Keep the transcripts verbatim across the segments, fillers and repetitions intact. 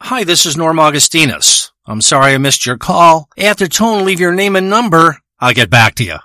Hi, this is Norm Augustinus. I'm sorry I missed your call. After tone, leave your name and number. I'll get back to you.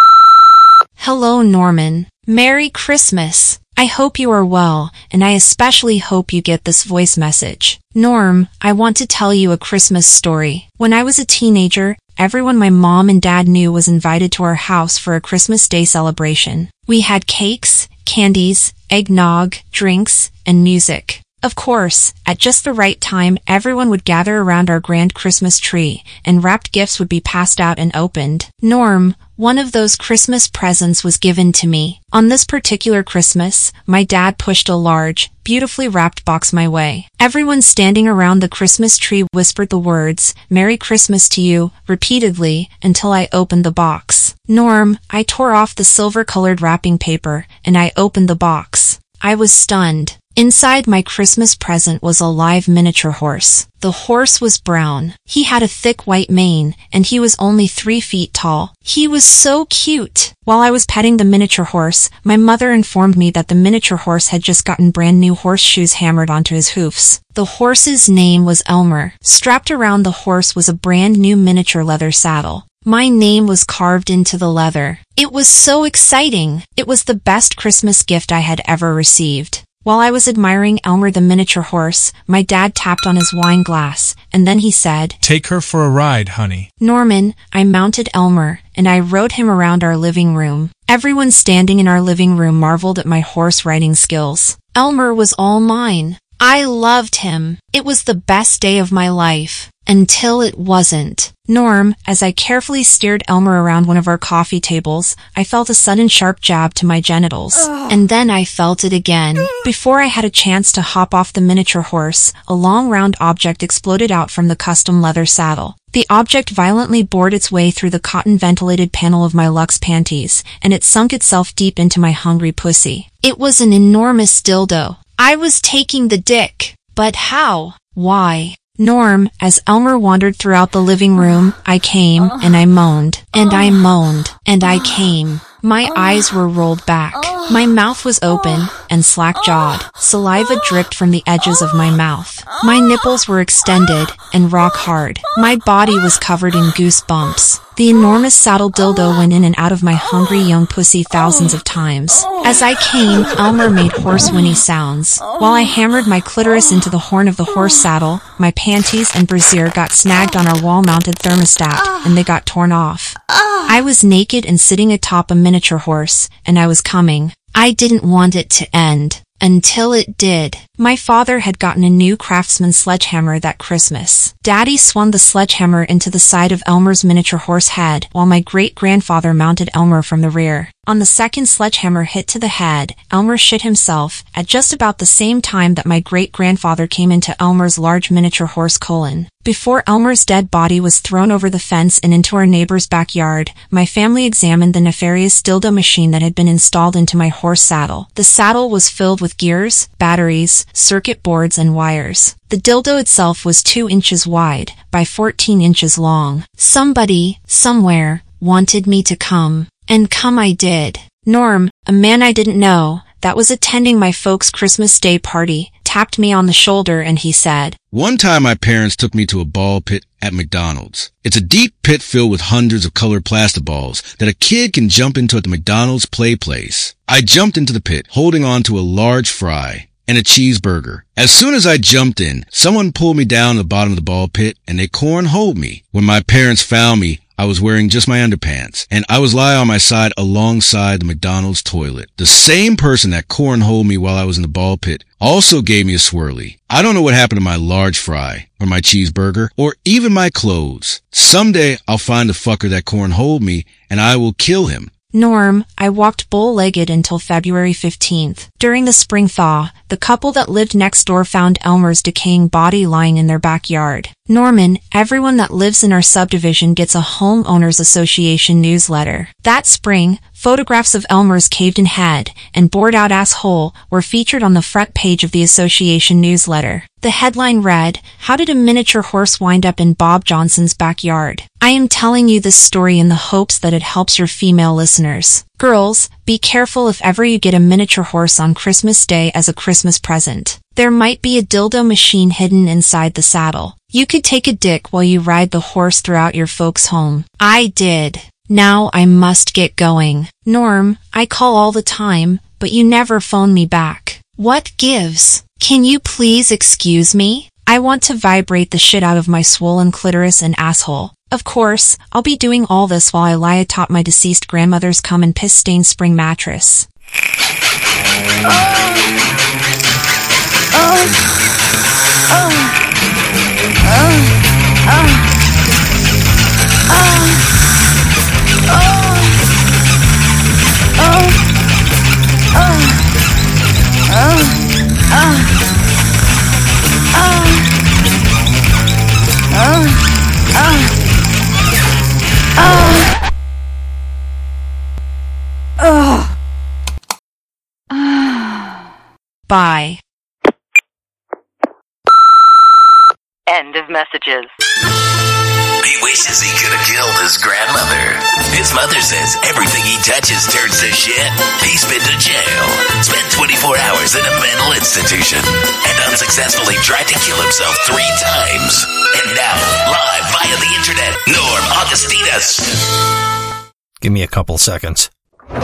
Hello, Norman. Merry Christmas. I hope you are well, and I especially hope you get this voice message. Norm, I want to tell you a Christmas story. When I was a teenager, everyone my mom and dad knew was invited to our house for a Christmas Day celebration. We had cakes, candies, eggnog, drinks, and music. Of course, at just the right time, everyone would gather around our grand Christmas tree, and wrapped gifts would be passed out and opened. Norm, one of those Christmas presents was given to me. On this particular Christmas, my dad pushed a large, beautifully wrapped box my way. Everyone standing around the Christmas tree whispered the words, "Merry Christmas to you," repeatedly, until I opened the box. Norm, I tore off the silver-colored wrapping paper, and I opened the box. I was stunned. Inside my Christmas present was a live miniature horse. The horse was brown. He had a thick white mane, and he was only three feet tall. He was so cute. While I was petting the miniature horse, my mother informed me that the miniature horse had just gotten brand new horseshoes hammered onto his hoofs. The horse's name was Elmer. Strapped around the horse was a brand new miniature leather saddle. My name was carved into the leather. It was so exciting. It was the best Christmas gift I had ever received. While I was admiring Elmer the miniature horse, my dad tapped on his wine glass, and then he said, "Take her for a ride, honey." Norman, I mounted Elmer, and I rode him around our living room. Everyone standing in our living room marveled at my horse riding skills. Elmer was all mine. I loved him. It was the best day of my life. Until it wasn't. Norm, as I carefully steered Elmer around one of our coffee tables, I felt a sudden sharp jab to my genitals. Ugh. And then I felt it again. Before I had a chance to hop off the miniature horse, a long round object exploded out from the custom leather saddle. The object violently bored its way through the cotton-ventilated panel of my luxe panties, and it sunk itself deep into my hungry pussy. It was an enormous dildo. I was taking the dick. But how? Why? Norm, as Elmer wandered throughout the living room, I came, and I moaned, and I moaned, and I came. My eyes were rolled back. My mouth was open and slack-jawed. Saliva dripped from the edges of my mouth. My nipples were extended and rock-hard. My body was covered in goosebumps. The enormous saddle dildo went in and out of my hungry young pussy thousands of times. As I came, Elmer made horse whinny sounds. While I hammered my clitoris into the horn of the horse saddle, my panties and brassiere got snagged on our wall-mounted thermostat, and they got torn off. I was naked and sitting atop a miniature horse, and I was coming. I didn't want it to end. Until it did. My father had gotten a new Craftsman sledgehammer that Christmas. Daddy swung the sledgehammer into the side of Elmer's miniature horse head, while my great-grandfather mounted Elmer from the rear. On the second sledgehammer hit to the head, Elmer shit himself, at just about the same time that my great-grandfather came into Elmer's large miniature horse colon. Before Elmer's dead body was thrown over the fence and into our neighbor's backyard, my family examined the nefarious dildo machine that had been installed into my horse saddle. The saddle was filled with gears, batteries, circuit boards, and wires. The dildo itself was two inches wide by fourteen inches long. Somebody, somewhere, wanted me to come. And come I did. Norm, a man I didn't know, that was attending my folks' Christmas Day party, tapped me on the shoulder and he said, "One time my parents took me to a ball pit at McDonald's. It's a deep pit filled with hundreds of colored plastic balls that a kid can jump into at the McDonald's play place. I jumped into the pit, holding on to a large fry and a cheeseburger. As soon as I jumped in, someone pulled me down to the bottom of the ball pit and they cornholed me. When my parents found me, I was wearing just my underpants, and I was lying on my side alongside the McDonald's toilet. The same person that cornholed me while I was in the ball pit also gave me a swirly. I don't know what happened to my large fry, or my cheeseburger, or even my clothes. Someday I'll find the fucker that cornholed me, and I will kill him." Norm, I walked bow-legged until February fifteenth. During the spring thaw, the couple that lived next door found Elmer's decaying body lying in their backyard. Norman, everyone that lives in our subdivision gets a homeowners association newsletter. That spring, photographs of Elmer's caved-in head and bored-out asshole were featured on the front page of the association newsletter. The headline read, "How did a miniature horse wind up in Bob Johnson's backyard?" I am telling you this story in the hopes that it helps your female listeners. Girls, be careful if ever you get a miniature horse on Christmas Day as a Christmas present. There might be a dildo machine hidden inside the saddle. You could take a dick while you ride the horse throughout your folks' home. I did. Now I must get going. Norm, I call all the time, but you never phone me back. What gives? Can you please excuse me? I want to vibrate the shit out of my swollen clitoris and asshole. Of course, I'll be doing all this while I lie atop my deceased grandmother's cum and piss-stained spring mattress. Bye. End of messages. He wishes he could have killed his grandmother. His mother says everything he touches turns to shit. He's been to jail, spent twenty-four hours in a mental institution, and unsuccessfully tried to kill himself three times. And now, live via the internet, Norm Augustinus. Give me a couple seconds.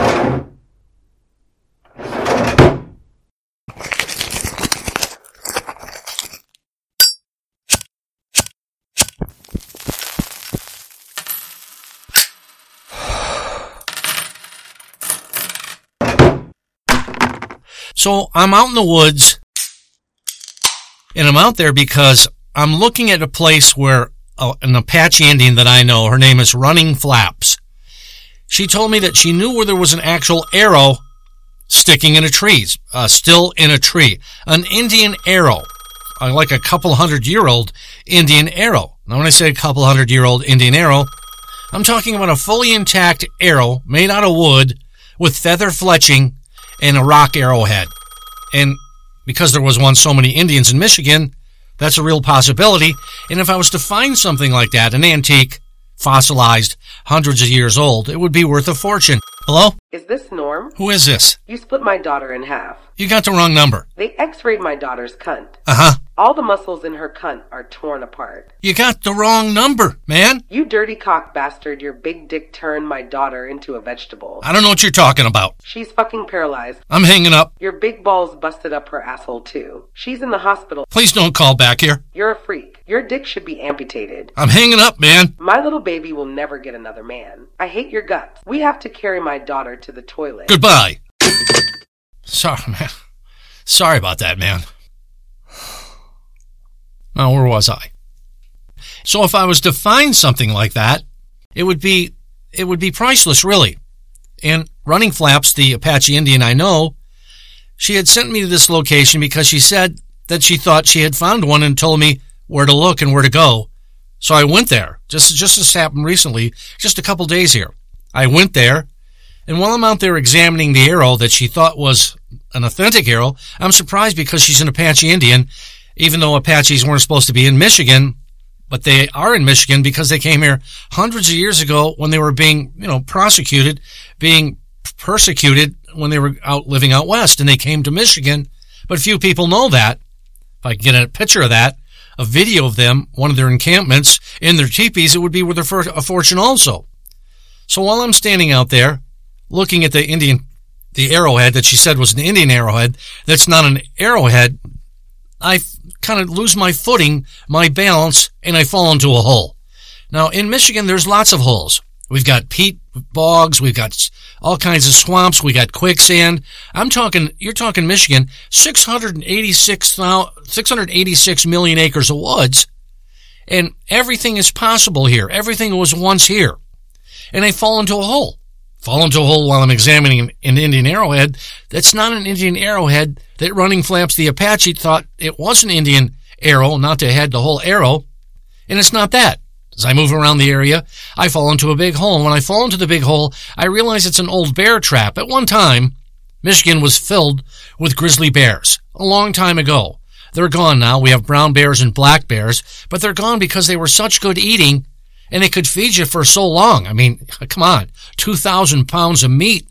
So I'm out in the woods, and I'm out there because I'm looking at a place where uh, an Apache Indian that I know, her name is Running Flaps. She told me that she knew where there was an actual arrow sticking in a tree, uh, still in a tree. An Indian arrow, uh, like a couple hundred year old Indian arrow. Now when I say a couple hundred year old Indian arrow, I'm talking about a fully intact arrow made out of wood with feather fletching and a rock arrowhead. And because there was once so many Indians in Michigan, that's a real possibility. And if I was to find something like that, an antique, fossilized, hundreds of years old, it would be worth a fortune. Hello? Is this Norm? Who is this? You split my daughter in half. You got the wrong number. They x-rayed my daughter's cunt. Uh-huh. All the muscles in her cunt are torn apart. You got the wrong number, man. You dirty cock bastard, your big dick turned my daughter into a vegetable. I don't know what you're talking about. She's fucking paralyzed. I'm hanging up. Your big balls busted up her asshole too. She's in the hospital. Please don't call back here. You're a freak. Your dick should be amputated. I'm hanging up, man. My little baby will never get another man. I hate your guts. We have to carry my daughter to the toilet. Goodbye. Sorry, man. Sorry about that, man. Now, where was I? So if I was to find something like that, it would be, it would be priceless, really. And Running Flaps, the Apache Indian I know, she had sent me to this location because she said that she thought she had found one and told me where to look and where to go. So I went there. Just, just this happened recently, just a couple days here. I went there, and while I'm out there examining the arrow that she thought was an authentic arrow, I'm surprised because she's an Apache Indian, even though Apaches weren't supposed to be in Michigan, but they are in Michigan because they came here hundreds of years ago when they were being, you know, prosecuted, being persecuted when they were out living out west, and they came to Michigan. But few people know that. If I can get a picture of that, a video of them, one of their encampments, in their teepees, it would be worth a fortune also. So while I'm standing out there, looking at the Indian, the arrowhead that she said was an Indian arrowhead, that's not an arrowhead, I kind of lose my footing, my balance, and I fall into a hole. Now, in Michigan, there's lots of holes. We've got peat bogs, we've got all kinds of swamps, we got quicksand. I'm talking, you're talking Michigan, six hundred eighty-six, six hundred eighty-six million acres of woods, and everything is possible here. Everything was once here. And I fall into a hole. Fall into a hole while I'm examining an Indian arrowhead. That's not an Indian arrowhead. That Running Flaps, the Apache, thought it was an Indian arrow, not to head the whole arrow. And it's not that. As I move around the area, I fall into a big hole. And when I fall into the big hole, I realize it's an old bear trap. At one time, Michigan was filled with grizzly bears. A long time ago. They're gone now. We have brown bears and black bears. But they're gone because they were such good eating, and they could feed you for so long. I mean, come on. two thousand pounds of meat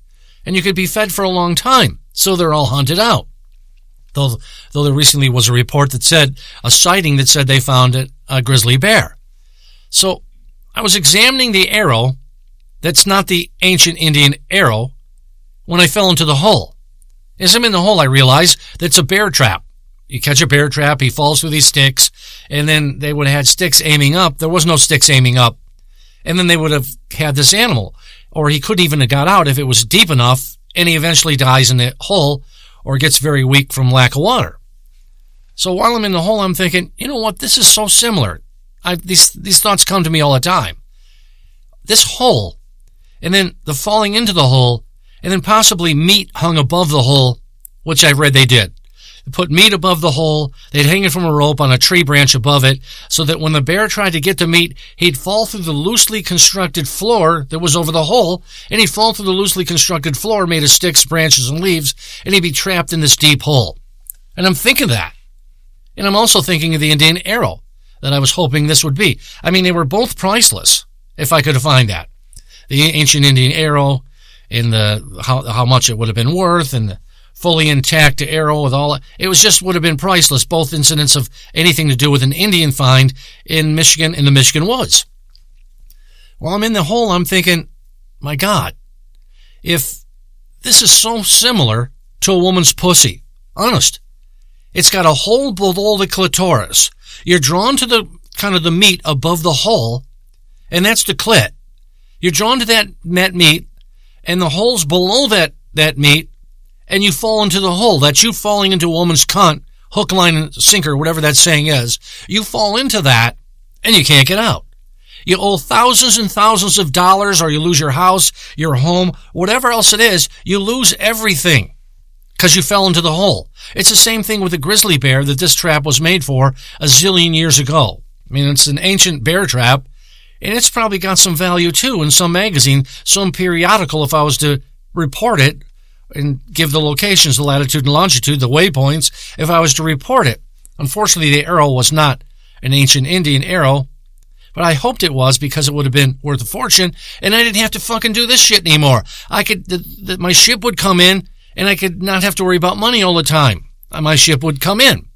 and you could be fed for a long time. So they're all hunted out. Though, though there recently was a report that said, a sighting that said they found a, a grizzly bear. So I was examining the arrow that's not the ancient Indian arrow when I fell into the hole. As I'm in the hole, I realized that's a bear trap. You catch a bear trap, he falls through these sticks, and then they would have had sticks aiming up. There was no sticks aiming up. And then they would have had this animal. Or he couldn't even have got out if it was deep enough, and he eventually dies in the hole or gets very weak from lack of water. So while I'm in the hole, I'm thinking, you know what, this is so similar. I, these, these thoughts come to me all the time. This hole, and then the falling into the hole, and then possibly meat hung above the hole, which I read they did. They put meat above the hole, they'd hang it from a rope on a tree branch above it, so that when the bear tried to get the meat, he'd fall through the loosely constructed floor that was over the hole, and he'd fall through the loosely constructed floor made of sticks, branches, and leaves, and he'd be trapped in this deep hole. And I'm thinking that. And I'm also thinking of the Indian arrow that I was hoping this would be. I mean, they were both priceless, if I could find that. The ancient Indian arrow, and the how, how much it would have been worth, and the fully intact arrow with all, it was just would have been priceless, both incidents of anything to do with an Indian find in Michigan, in the Michigan woods. While I'm in the hole, I'm thinking, my God, if this is so similar to a woman's pussy, honest, it's got a hole below the clitoris. You're drawn to the kind of the meat above the hole, and that's the clit. You're drawn to that, that meat, and the hole's below that, that meat, and you fall into the hole. That's you falling into a woman's cunt, hook, line, and sinker, whatever that saying is. You fall into that, and you can't get out. You owe thousands and thousands of dollars, or you lose your house, your home, whatever else it is, you lose everything because you fell into the hole. It's the same thing with the grizzly bear that this trap was made for a zillion years ago. I mean, it's an ancient bear trap, and it's probably got some value, too, in some magazine, some periodical, if I was to report it and give the locations, the latitude and longitude, the waypoints, if I was to report it. Unfortunately, the arrow was not an ancient Indian arrow, but I hoped it was because it would have been worth a fortune, and I didn't have to fucking do this shit anymore. I could, the, the, my ship would come in, and I could not have to worry about money all the time. My ship would come in.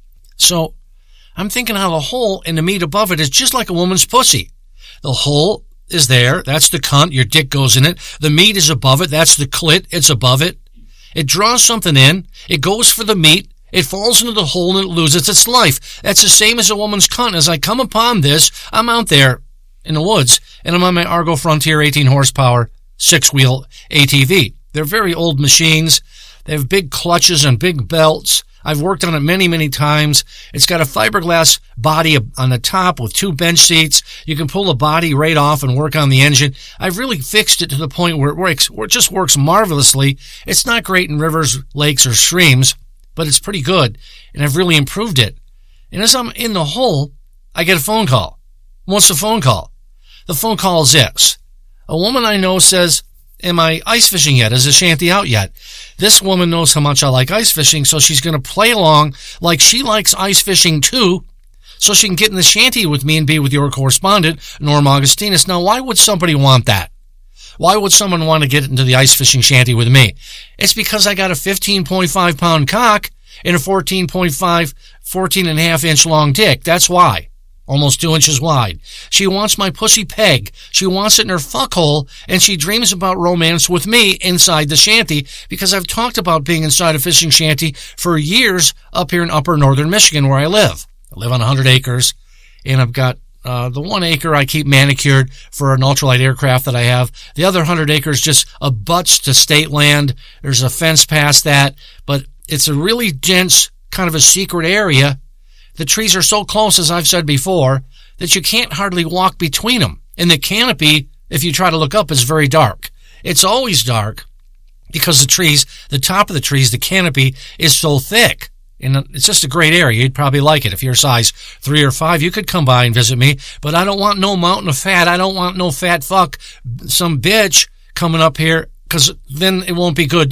So I'm thinking how the hole and the meat above it is just like a woman's pussy. The hole is there. That's the cunt. Your dick goes in it. The meat is above it. That's the clit. It's above it. It draws something in. It goes for the meat. It falls into the hole and it loses its life. That's the same as a woman's cunt. As I come upon this, I'm out there in the woods, and I'm on my Argo Frontier eighteen horsepower six-wheel A T V. They're very old machines. They have big clutches and big belts. I've worked on it many, many times. It's got a fiberglass body on the top with two bench seats. You can pull the body right off and work on the engine. I've really fixed it to the point where it works, where it just works marvelously. It's not great in rivers, lakes, or streams, but it's pretty good, and I've really improved it. And as I'm in the hole, I get a phone call. What's the phone call? The phone call is this. A woman I know says, am I ice fishing yet? Is the shanty out yet? This woman knows how much I like ice fishing, so she's going to play along like she likes ice fishing too, so she can get in the shanty with me and be with your correspondent, Norm Augustinus. Now, why would somebody want that? Why would someone want to get into the ice fishing shanty with me? It's because I got a fifteen point five pound cock and a fourteen point five, fourteen and a half inch long dick. That's why. Almost two inches wide. She wants my pussy peg. She wants it in her fuckhole, and she dreams about romance with me inside the shanty, because I've talked about being inside a fishing shanty for years up here in upper northern Michigan where I live. I live on one hundred acres, and I've got uh, the one acre I keep manicured for an ultralight aircraft that I have. The other one hundred acres just abuts to state land. There's a fence past that, but it's a really dense, kind of a secret area. The trees are so close, as I've said before, that you can't hardly walk between them. And the canopy, if you try to look up, is very dark. It's always dark because the trees, the top of the trees, the canopy is so thick. And it's just a great area. You'd probably like it. If you're size three or five, you could come by and visit me. But I don't want no mountain of fat. I don't want no fat fuck, some bitch coming up here, because then it won't be good up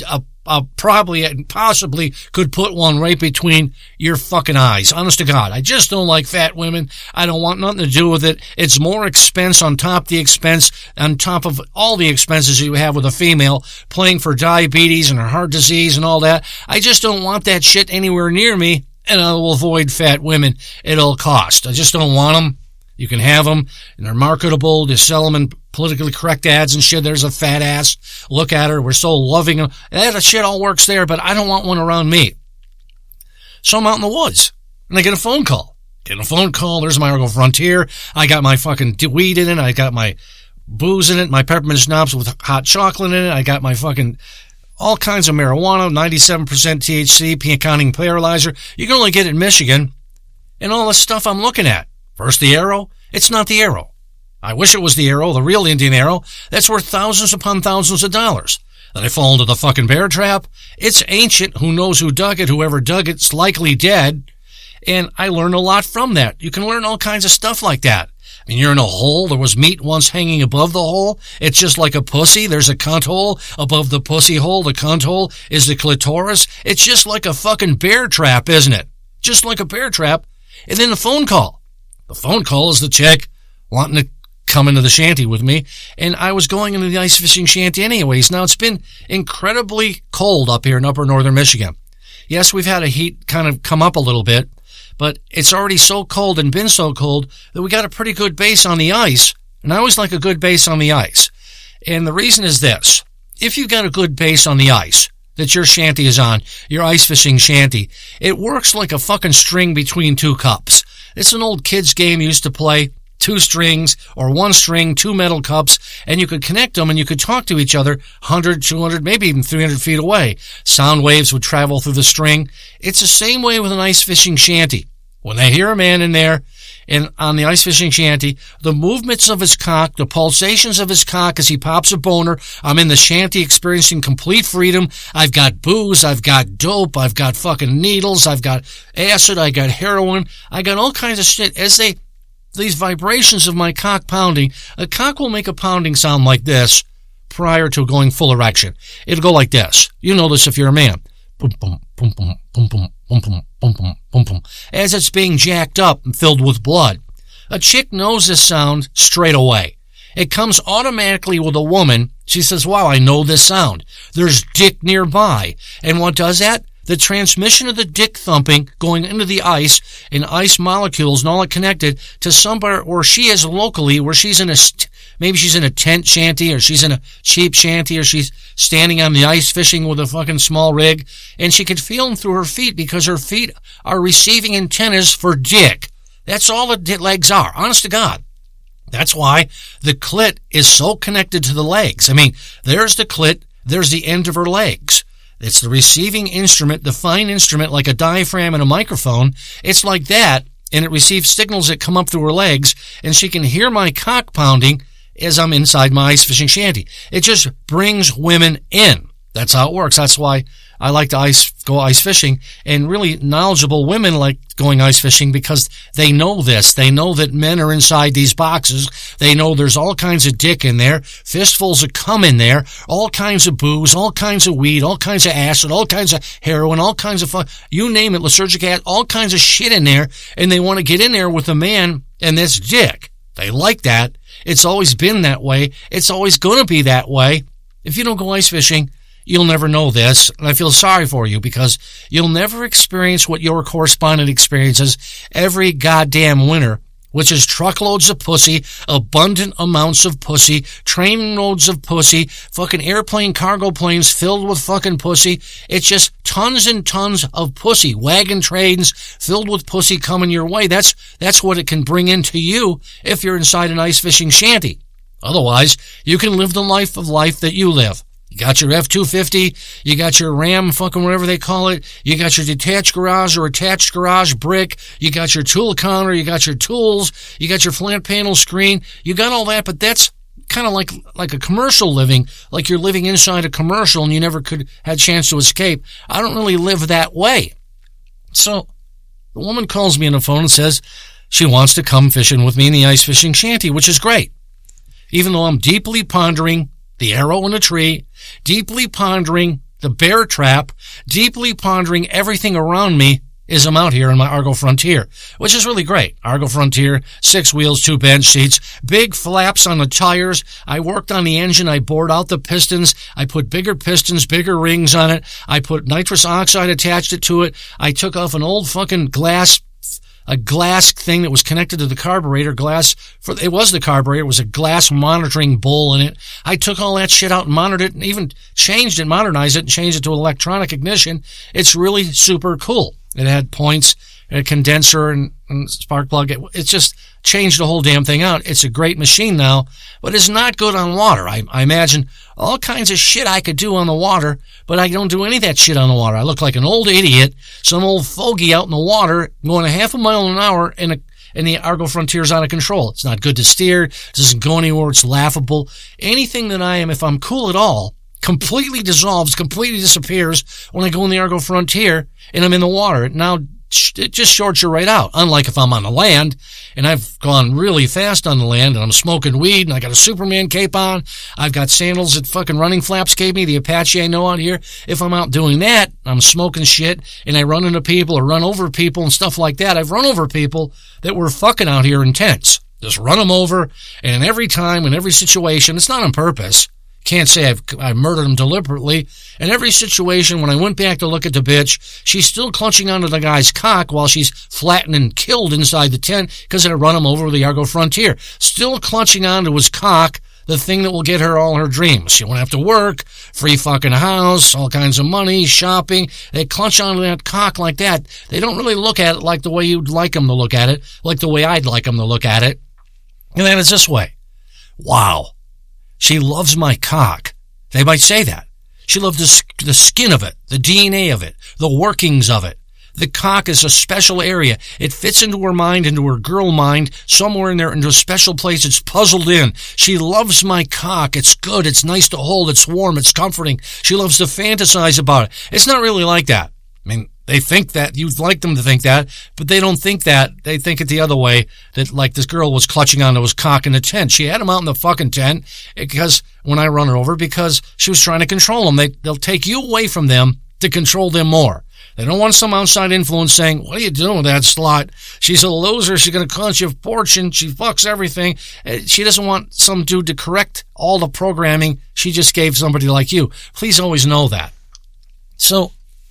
uh, probably and possibly could put one right between your fucking eyes. Honest to God. I just don't like fat women. I don't want nothing to do with it. It's more expense on top of the expense, on top of all the expenses you have with a female, playing for diabetes and her heart disease and all that. I just don't want that shit anywhere near me, and I will avoid fat women at all cost. I just don't want them. You can have them, and they're marketable. They sell them in politically correct ads and shit. There's a fat ass. Look at her. We're so loving them. That shit all works there, but I don't want one around me. So I'm out in the woods, and I get a phone call. Get a phone call. There's my Argo Frontier. I got my fucking weed in it. I got my booze in it, my peppermint schnapps with hot chocolate in it. I got my fucking all kinds of marijuana, ninety-seven percent T H C, pea-counting paralyzer. You can only get it in Michigan. And all the stuff I'm looking at. First, the arrow. It's not the arrow. I wish it was the arrow, the real Indian arrow. That's worth thousands upon thousands of dollars. Then I fall into the fucking bear trap. It's ancient. Who knows who dug it? Whoever dug it's likely dead. And I learned a lot from that. You can learn all kinds of stuff like that. I mean, you're in a hole. There was meat once hanging above the hole. It's just like a pussy. There's a cunt hole above the pussy hole. The cunt hole is the clitoris. It's just like a fucking bear trap, isn't it? Just like a bear trap. And then the phone call. The phone call is the chick wanting to come into the shanty with me. And I was going into the ice fishing shanty anyways. Now, it's been incredibly cold up here in upper northern Michigan. Yes, we've had a heat kind of come up a little bit, but it's already so cold and been so cold that we got a pretty good base on the ice. And I always like a good base on the ice. And the reason is this. If you've got a good base on the ice that your shanty is on, your ice fishing shanty, it works like a fucking string between two cups. It's an old kid's game you used to play. Two strings or one string, two metal cups, and you could connect them and you could talk to each other one hundred, two hundred, maybe even three hundred feet away. Sound waves would travel through the string. It's the same way with an ice fishing shanty. When they hear a man in there and on the ice fishing shanty, the movements of his cock, the pulsations of his cock as he pops a boner, I'm in the shanty experiencing complete freedom. I've got booze, I've got dope, I've got fucking needles, I've got acid, I got heroin, I got all kinds of shit. As they These vibrations of my cock pounding, a cock will make a pounding sound like this prior to going full erection. It'll go like this. You know this if you're a man. Boom, boom, boom, boom, boom, boom, boom, boom, boom, boom, boom, boom. As it's being jacked up and filled with blood. A chick knows this sound straight away. It comes automatically with a woman. She says, wow, I know this sound. There's dick nearby. And what does that? The transmission of the dick thumping going into the ice and ice molecules and all it connected to somewhere where she is locally, where she's in a, maybe she's in a tent shanty or she's in a cheap shanty or she's standing on the ice fishing with a fucking small rig and she can feel them through her feet because her feet are receiving antennas for dick. That's all the legs are, honest to God. That's why the clit is so connected to the legs. I mean, there's the clit, there's the end of her legs. It's the receiving instrument, the fine instrument like a diaphragm and a microphone. It's like that, and it receives signals that come up through her legs, and she can hear my cock pounding as I'm inside my ice fishing shanty. It just brings women in. That's how it works. That's why I like to ice go ice fishing, and really knowledgeable women like going ice fishing because they know this. They know that men are inside these boxes. They know there's all kinds of dick in there, fistfuls of cum in there, all kinds of booze, all kinds of weed, all kinds of acid, all kinds of heroin, all kinds of fun. You name it, lysergic acid, all kinds of shit in there, and they want to get in there with a man and this dick. They like that. It's always been that way. It's always going to be that way. If you don't go ice fishing, you'll never know this, and I feel sorry for you because you'll never experience what your correspondent experiences every goddamn winter, which is truckloads of pussy, abundant amounts of pussy, train loads of pussy, fucking airplane cargo planes filled with fucking pussy. It's just tons and tons of pussy, wagon trains filled with pussy coming your way. That's, that's what it can bring into you if you're inside an ice fishing shanty. Otherwise, you can live the life of life that you live. You got your F two fifty, you got your Ram, fucking whatever they call it, you got your detached garage or attached garage brick, you got your tool counter, you got your tools, you got your flat panel screen, you got all that, but that's kind of like like a commercial living, like you're living inside a commercial and you never could had a chance to escape. I don't really live that way. So the woman calls me on the phone and says she wants to come fishing with me in the ice fishing shanty, which is great. Even though I'm deeply pondering the arrow in the tree, deeply pondering the bear trap, deeply pondering everything around me as I'm out here in my Argo Frontier, which is really great. Argo Frontier, six wheels, two bench seats, big flaps on the tires. I worked on the engine. I bored out the pistons. I put bigger pistons, bigger rings on it. I put nitrous oxide, attached it to it. I took off an old fucking glass a glass thing that was connected to the carburetor. Glass, for it was the carburetor. It was a glass monitoring bowl in it. I took all that shit out and monitored it and even changed it, modernized it, and changed it to electronic ignition. It's really super cool. It had points, a condenser, and, and spark plug. It, it just changed the whole damn thing out. It's a great machine now, but it's not good on water. I, I imagine all kinds of shit I could do on the water, but I don't do any of that shit on the water. I look like an old idiot, some old fogey out in the water, going a half a mile an hour, and, a, and the Argo Frontier's out of control. It's not good to steer. It doesn't go anywhere. It's laughable. Anything that I am, if I'm cool at all, completely dissolves, completely disappears when I go in the Argo Frontier and I'm in the water. Now, it just shorts you right out. Unlike if I'm on the land, and I've gone really fast on the land, and I'm smoking weed, and I got a Superman cape on. I've got sandals that fucking Running Flaps gave me, the Apache I know out here. If I'm out doing that, I'm smoking shit, and I run into people or run over people and stuff like that. I've run over people that were fucking out here in tents. Just run them over, and every time, in every situation, it's not on purpose. Can't say I've I murdered him deliberately. In every situation, when I went back to look at the bitch, she's still clutching onto the guy's cock while she's flattened and killed inside the tent because it had run him over with the Argo Frontier. Still clutching onto his cock, the thing that will get her all her dreams. She won't have to work, free fucking house, all kinds of money, shopping. They clutch onto that cock like that. They don't really look at it like the way you'd like them to look at it, like the way I'd like them to look at it. And then it's this way. Wow. She loves my cock. They might say that. She loved the, the skin of it, the D N A of it, the workings of it. The cock is a special area. It fits into her mind, into her girl mind, somewhere in there, into a special place. It's puzzled in. She loves my cock. It's good. It's nice to hold. It's warm. It's comforting. She loves to fantasize about it. It's not really like that. I mean, they think that. You'd like them to think that, but they don't think that. They think it the other way, that like this girl was clutching onto his cock in the tent. She had him out in the fucking tent because when I run her over, because she was trying to control him. They, they'll take you away from them to control them more. They don't want some outside influence saying, what are you doing with that slut? She's a loser. She's going to cost you a fortune. She fucks everything. She doesn't want some dude to correct all the programming she just gave somebody like you. Please always know that. So,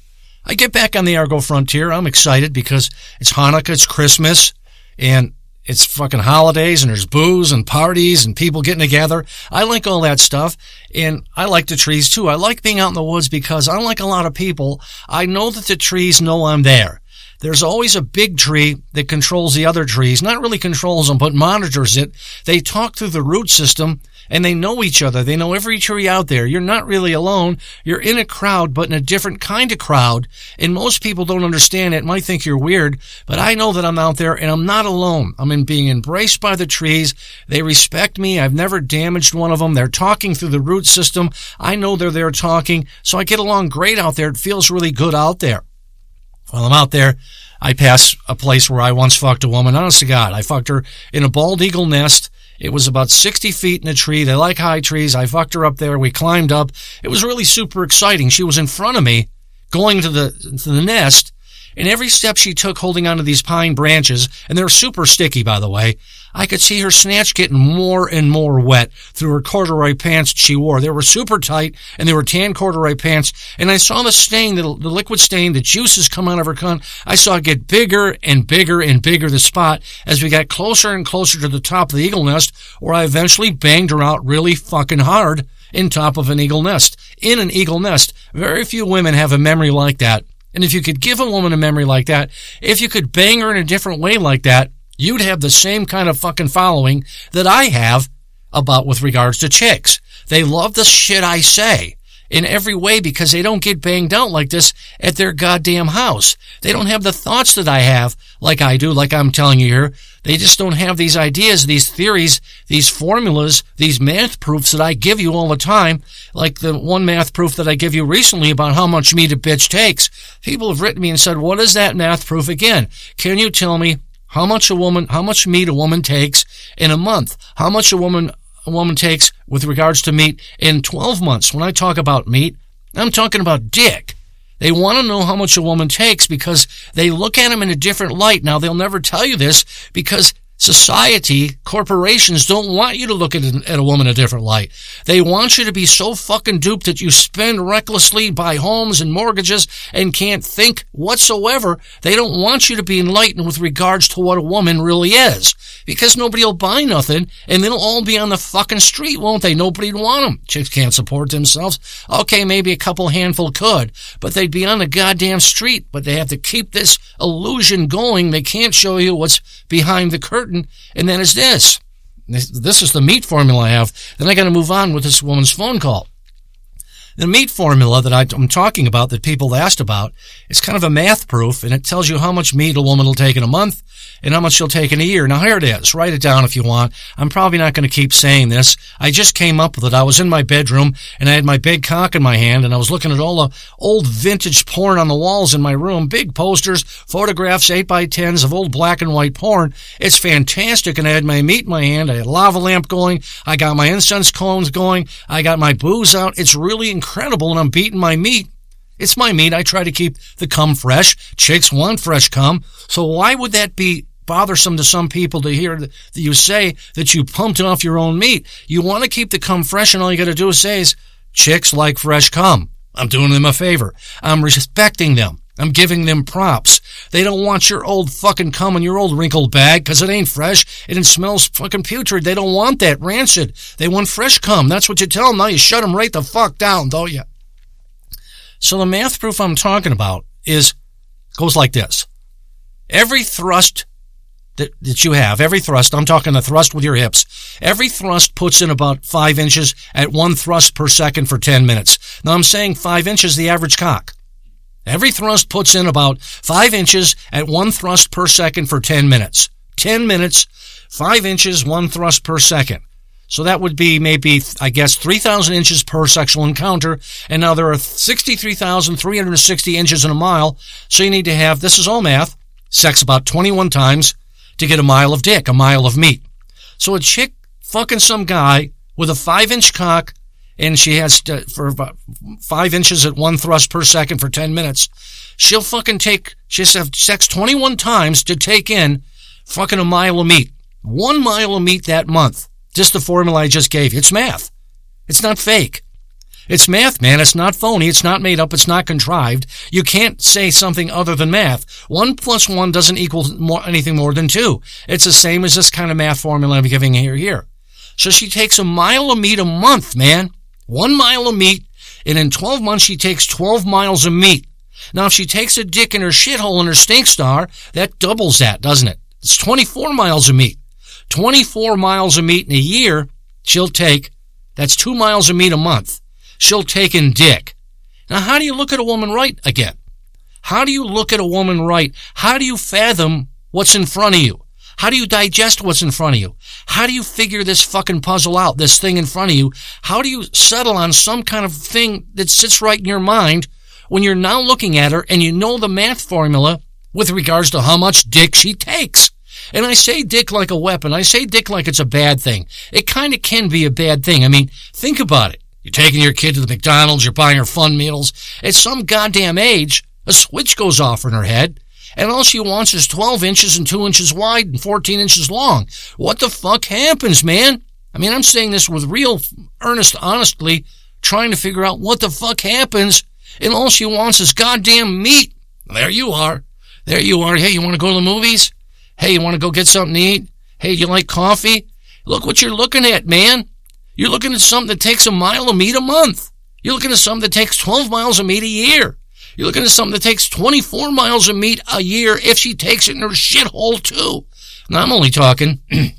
I get back on the Argo Frontier. I'm excited because it's Hanukkah, it's Christmas, and it's fucking holidays, and there's booze and parties and people getting together. I like all that stuff, and I like the trees too. I like being out in the woods because, unlike a lot of people, I know that the trees know I'm there. There's always a big tree that controls the other trees. Not really controls them, but monitors it. They talk through the root system, and they know each other. They know every tree out there. You're not really alone. You're in a crowd, but in a different kind of crowd. And most people don't understand it, might think you're weird, but I know that I'm out there, and I'm not alone. I'm in being embraced by the trees. They respect me. I've never damaged one of them. They're talking through the root system. I know they're there talking, so I get along great out there. It feels really good out there. While I'm out there, I pass a place where I once fucked a woman. Honest to God, I fucked her in a bald eagle nest. It was about sixty feet in a tree. They like high trees. I fucked her up there. We climbed up. It was really super exciting. She was in front of me going to the, to the nest, and every step she took holding onto these pine branches, and they're super sticky, by the way, I could see her snatch getting more and more wet through her corduroy pants she wore. They were super tight, and they were tan corduroy pants, and I saw the stain, the, the liquid stain, the juices come out of her cunt. I saw it get bigger and bigger and bigger, the spot, as we got closer and closer to the top of the eagle nest, where I eventually banged her out really fucking hard in top of an eagle nest. In an eagle nest. Very few women have a memory like that. And if you could give a woman a memory like that, if you could bang her in a different way like that, you'd have the same kind of fucking following that I have about with regards to chicks. They love the shit I say in every way because they don't get banged out like this at their goddamn house. They don't have the thoughts that I have like I do, like I'm telling you here. They just don't have these ideas, these theories, these formulas, these math proofs that I give you all the time, like the one math proof that I give you recently about how much meat a bitch takes. People have written me and said, what is that math proof again? Can you tell me how much a woman, how much meat a woman takes in a month? How much a woman, a woman takes with regards to meat in twelve months? When I talk about meat, I'm talking about dick. They want to know how much a woman takes because they look at them in a different light. Now, they'll never tell you this because society, corporations don't want you to look at, at a woman in a different light. They want you to be so fucking duped that you spend recklessly, buy homes and mortgages, and can't think whatsoever. They don't want you to be enlightened with regards to what a woman really is. Because nobody will buy nothing, and they'll all be on the fucking street, won't they? Nobody'd want them. Chicks can't support themselves. Okay, maybe a couple handful could, but they'd be on the goddamn street. But they have to keep this illusion going. They can't show you what's behind the curtain, and then it's this. This is the meat formula I have. Then I got to move on with this woman's phone call. The meat formula that I'm talking about, that people asked about, is kind of a math proof, and it tells you how much meat a woman will take in a month and how much she'll take in a year. Now, here it is. Write it down if you want. I'm probably not going to keep saying this. I just came up with it. I was in my bedroom, and I had my big cock in my hand, and I was looking at all the old vintage porn on the walls in my room, big posters, photographs, eight by tens of old black and white porn. It's fantastic, and I had my meat in my hand. I had a lava lamp going. I got my incense cones going. I got my booze out. It's really incredible, and I'm beating my meat. It's my meat. I try to keep the cum fresh. Chicks want fresh cum. So why would that be bothersome to some people to hear that you say that you pumped off your own meat? You want to keep the cum fresh, and all you got to do is say is, chicks like fresh cum. I'm doing them a favor. I'm respecting them. I'm giving them props. They don't want your old fucking cum in your old wrinkled bag because it ain't fresh and it smells fucking putrid. They don't want that rancid. They want fresh cum. That's what you tell them. Now you shut them right the fuck down, don't you? So the math proof I'm talking about is, goes like this. Every thrust that, that you have, every thrust, I'm talking the thrust with your hips, every thrust puts in about five inches at one thrust per second for ten minutes. Now I'm saying five inches, the average cock. Every thrust puts in about five inches at one thrust per second for ten minutes. ten minutes, five inches, one thrust per second. So that would be maybe, I guess, three thousand inches per sexual encounter. And now there are sixty-three thousand three hundred sixty inches in a mile. So you need to have, this is all math, sex about twenty-one times to get a mile of dick, a mile of meat. So a chick fucking some guy with a five-inch cock, and she has to, for about five inches at one thrust per second for ten minutes, she'll fucking take, she'll have sex twenty-one times to take in fucking a mile of meat. One mile of meat that month. Just the formula I just gave you. It's math. It's not fake. It's math, man. It's not phony. It's not made up. It's not contrived. You can't say something other than math. One plus one doesn't equal more, anything more than two. It's the same as this kind of math formula I'm giving here here. So she takes a mile of meat a month, man. One mile of meat, and in twelve months she takes twelve miles of meat. Now if she takes a dick in her shithole in her stink star, that doubles that, doesn't it? It's twenty-four miles of meat. twenty-four miles of meat in a year, she'll take, that's two miles of meat a month. She'll take in dick. Now how do you look at a woman right again? How do you look at a woman right? How do you fathom what's in front of you? How do you digest what's in front of you? How do you figure this fucking puzzle out, this thing in front of you? How do you settle on some kind of thing that sits right in your mind when you're now looking at her and you know the math formula with regards to how much dick she takes? And I say dick like a weapon. I say dick like it's a bad thing. It kind of can be a bad thing. I mean, think about it. You're taking your kid to the McDonald's, you're buying her fun meals. At some goddamn age, a switch goes off in her head, and all she wants is twelve inches and two inches wide and fourteen inches long. What the fuck happens, man? I mean, I'm saying this with real earnest, honestly, trying to figure out what the fuck happens, and all she wants is goddamn meat. There you are. There you are. Hey, you want to go to the movies? Hey, you want to go get something to eat? Hey, you like coffee? Look what you're looking at, man. You're looking at something that takes a mile of meat a month. You're looking at something that takes twelve miles of meat a year. You're looking at something that takes twenty-four miles of meat a year if she takes it in her shithole too. Now I'm only talking,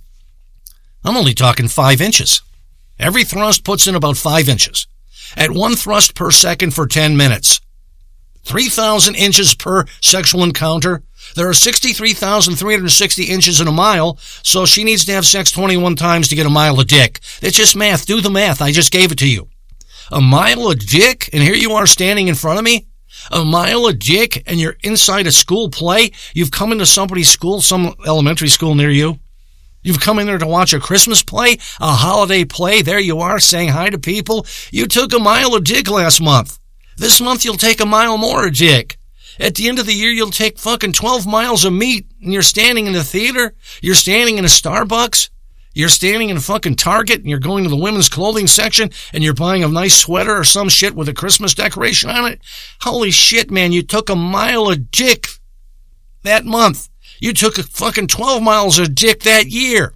I'm only talking five inches. Every thrust puts in about five inches. At one thrust per second for ten minutes. three thousand inches per sexual encounter. There are sixty-three thousand three hundred sixty inches in a mile, so she needs to have sex twenty-one times to get a mile of dick. It's just math. Do the math. I just gave it to you. A mile of dick, and here you are standing in front of me? A mile of dick, and you're inside a school play? You've come into somebody's school, some elementary school near you. You've come in there to watch a Christmas play, a holiday play. There you are saying hi to people. You took a mile of dick last month. This month you'll take a mile more of dick. At the end of the year, you'll take fucking twelve miles of meat, and you're standing in the theater, you're standing in a Starbucks, you're standing in a fucking Target, and you're going to the women's clothing section, and you're buying a nice sweater or some shit with a Christmas decoration on it. Holy shit, man, you took a mile of dick that month. You took a fucking twelve miles of dick that year.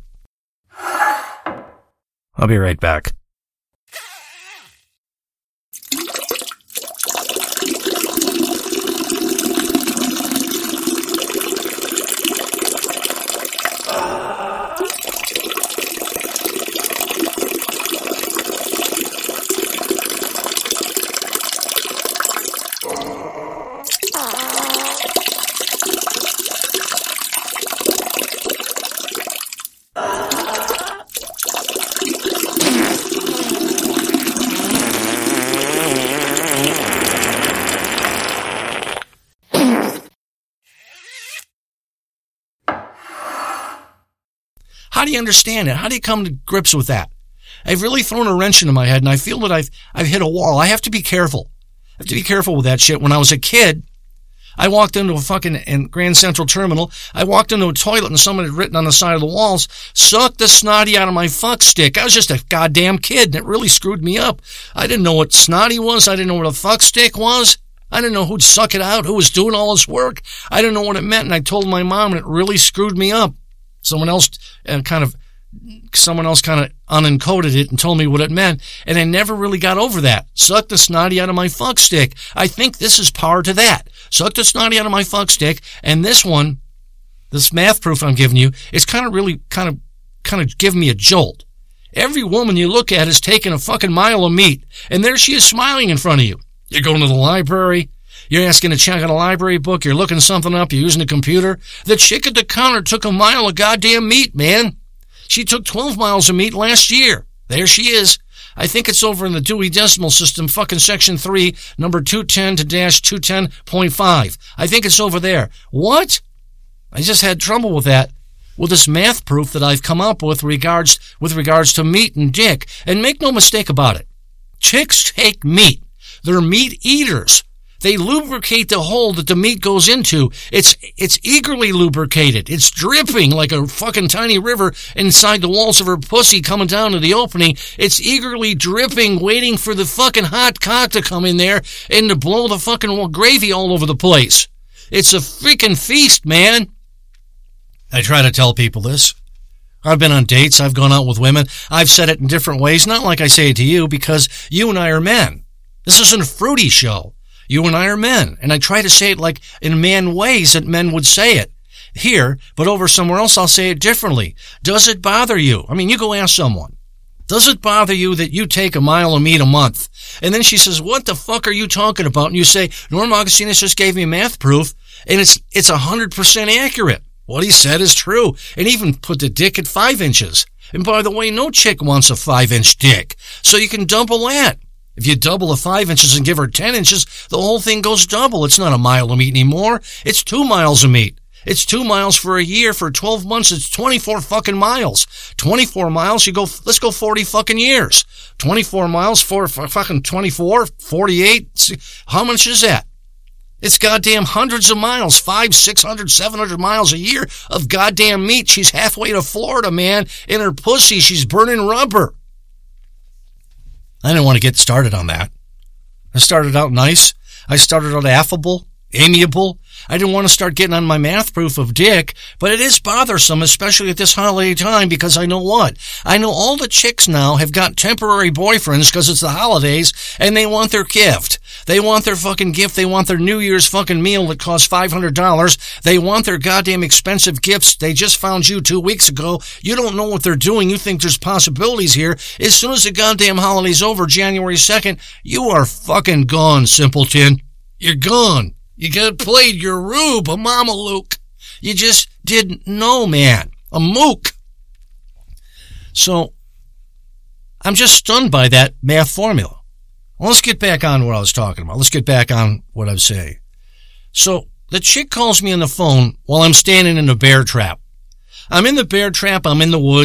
I'll be right back. How do you understand it? How do you come to grips with that? I've really thrown a wrench into my head, and I feel that I've I've hit a wall. I have to be careful. I have to be careful with that shit. When I was a kid, I walked into a fucking in Grand Central Terminal. I walked into a toilet, and someone had written on the side of the walls, "Suck the snotty out of my fuck stick." I was just a goddamn kid, and it really screwed me up. I didn't know what snotty was. I didn't know what a fuck stick was. I didn't know who'd suck it out, who was doing all this work. I didn't know what it meant, and I told my mom, and it really screwed me up. Someone else uh, kind of, someone else kind of unencoded it and told me what it meant, and I never really got over that. Suck the snotty out of my fuck stick. I think this is power to that. Suck the snotty out of my fuck stick, and this one, this math proof I'm giving you, is kind of really kind of, kind of giving me a jolt. Every woman you look at is taking a fucking mile of meat, and there she is smiling in front of you. You're going to the library. You're asking to check out a library book. You're looking something up. You're using a computer. The chick at the counter took a mile of goddamn meat, man. She took twelve miles of meat last year. There she is. I think it's over in the Dewey Decimal System, fucking section three, number two ten to dash two ten point five. I think it's over there. What? I just had trouble with that, with this math proof that I've come up with regards, with regards to meat and dick. And make no mistake about it. Chicks take meat. They're meat eaters. They lubricate the hole that the meat goes into. It's, it's eagerly lubricated. It's dripping like a fucking tiny river inside the walls of her pussy coming down to the opening. It's eagerly dripping, waiting for the fucking hot cock to come in there and to blow the fucking gravy all over the place. It's a freaking feast, man. I try to tell people this. I've been on dates. I've gone out with women. I've said it in different ways. Not like I say it to you, because you and I are men. This isn't a fruity show. You and I are men, and I try to say it like in man ways that men would say it here, but over somewhere else I'll say it differently. Does it bother you? I mean, you go ask someone. Does it bother you that you take a mile of meat a month? And then she says, what the fuck are you talking about? And you say, Norm Augustinus just gave me math proof, and it's it's one hundred percent accurate. What he said is true, and even put the dick at five inches. And by the way, no chick wants a five-inch dick, so you can double that. If you double the five inches and give her ten inches, the whole thing goes double. It's not a mile of meat anymore. It's two miles of meat. It's two miles for a year. For twelve months, it's twenty-four fucking miles. twenty-four miles, you go, let's go forty fucking years. twenty-four miles for fucking twenty-four, forty-eight. How much is that? It's goddamn hundreds of miles, five, six hundred, seven hundred miles a year of goddamn meat. She's halfway to Florida, man. In her pussy, she's burning rubber. I didn't want to get started on that. I started out nice. I started out affable, amiable. I didn't want to start getting on my math proof of dick, but it is bothersome, especially at this holiday time, because I know what? I know all the chicks now have got temporary boyfriends because it's the holidays, and they want their gift. They want their fucking gift. They want their New Year's fucking meal that costs five hundred dollars. They want their goddamn expensive gifts. They just found you two weeks ago. You don't know what they're doing. You think there's possibilities here. As soon as the goddamn holiday's over, January second, you are fucking gone, simpleton. You're gone. You got played your rube, a mama Luke. You just didn't know, man. A mook. So, I'm just stunned by that math formula. Well, let's get back on what I was talking about. Let's get back on what I was saying. So, the chick calls me on the phone while I'm standing in a bear trap. I'm in the bear trap. I'm in the woods.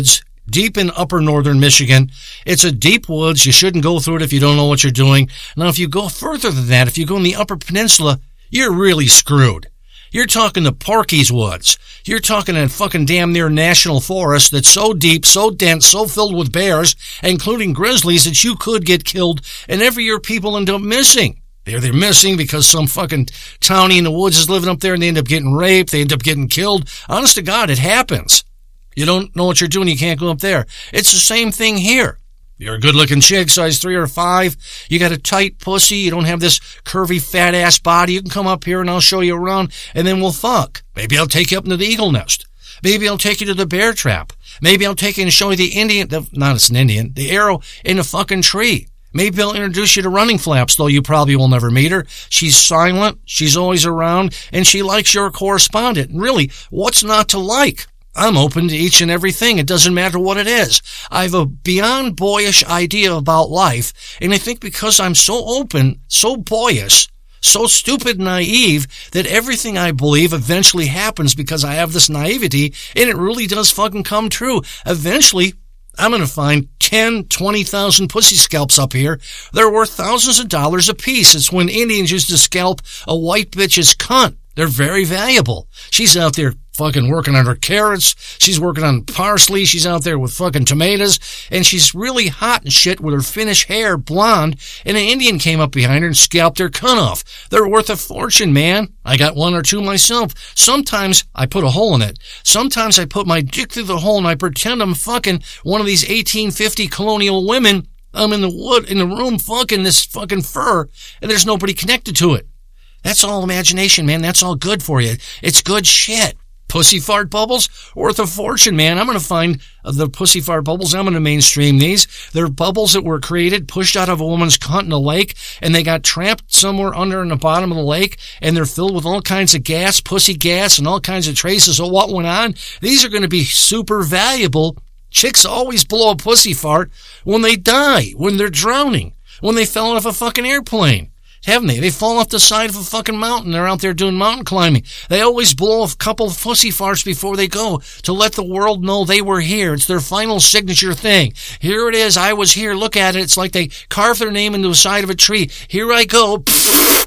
deep in upper northern Michigan. It's a deep woods. You shouldn't go through it if you don't know what you're doing. Now, if you go further than that, if you go in the upper peninsula, you're really screwed. You're talking the Porky's Woods. You're talking a fucking damn near national forest that's so deep, so dense, so filled with bears, including grizzlies, that you could get killed, and every year people end up missing. They're, they're missing because some fucking townie in the woods is living up there and they end up getting raped, they end up getting killed. Honest to God, it happens. You don't know what you're doing, you can't go up there. It's the same thing here. You're a good-looking chick, size three or five. You got a tight pussy. You don't have this curvy, fat-ass body. You can come up here and I'll show you around, and then we'll fuck. Maybe I'll take you up into the eagle nest. Maybe I'll take you to the bear trap. Maybe I'll take you and show you the Indian, the, not it's an Indian, the arrow in the fucking tree. Maybe I'll introduce you to Running Flaps, though you probably will never meet her. She's silent, she's always around, and she likes your correspondent. And really, what's not to like? I'm open to each and everything. It doesn't matter what it is. I have a beyond boyish idea about life, and I think because I'm so open, so boyish, so stupid and naive, that everything I believe eventually happens because I have this naivety, and it really does fucking come true. Eventually, I'm going to find ten, twenty thousand pussy scalps up here. They're worth thousands of dollars a piece. It's when Indians used to scalp a white bitch's cunt. They're very valuable. She's out there fucking working on her carrots. She's working on parsley. She's out there with fucking tomatoes. And she's really hot and shit with her Finnish hair, blonde. And an Indian came up behind her and scalped her cunt off. They're worth a fortune, man. I got one or two myself. Sometimes I put a hole in it. Sometimes I put my dick through the hole and I pretend I'm fucking one of these eighteen fifty colonial women. I'm in the wood, in the room fucking this fucking fur, and there's nobody connected to it. That's all imagination, man. That's all good for you. It's good shit. Pussy fart bubbles, worth a fortune, man. I'm going to find the pussy fart bubbles. I'm going to mainstream these. They're bubbles that were created, pushed out of a woman's cunt in a lake, and they got trapped somewhere under in the bottom of the lake, and they're filled with all kinds of gas, pussy gas, and all kinds of traces of what went on. These are going to be super valuable. Chicks always blow a pussy fart when they die, when they're drowning, when they fell off a fucking airplane. Haven't they? They fall off the side of a fucking mountain. They're out there doing mountain climbing. They always blow a couple of pussy farts before they go to let the world know they were here. It's their final signature thing. Here it is. I was here. Look at it. It's like they carved their name into the side of a tree. Here I go. This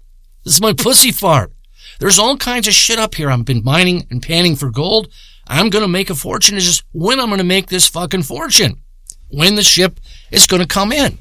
is my pussy fart. There's all kinds of shit up here. I've been mining and panning for gold. I'm going to make a fortune. It's just when I'm going to make this fucking fortune. When the ship is going to come in.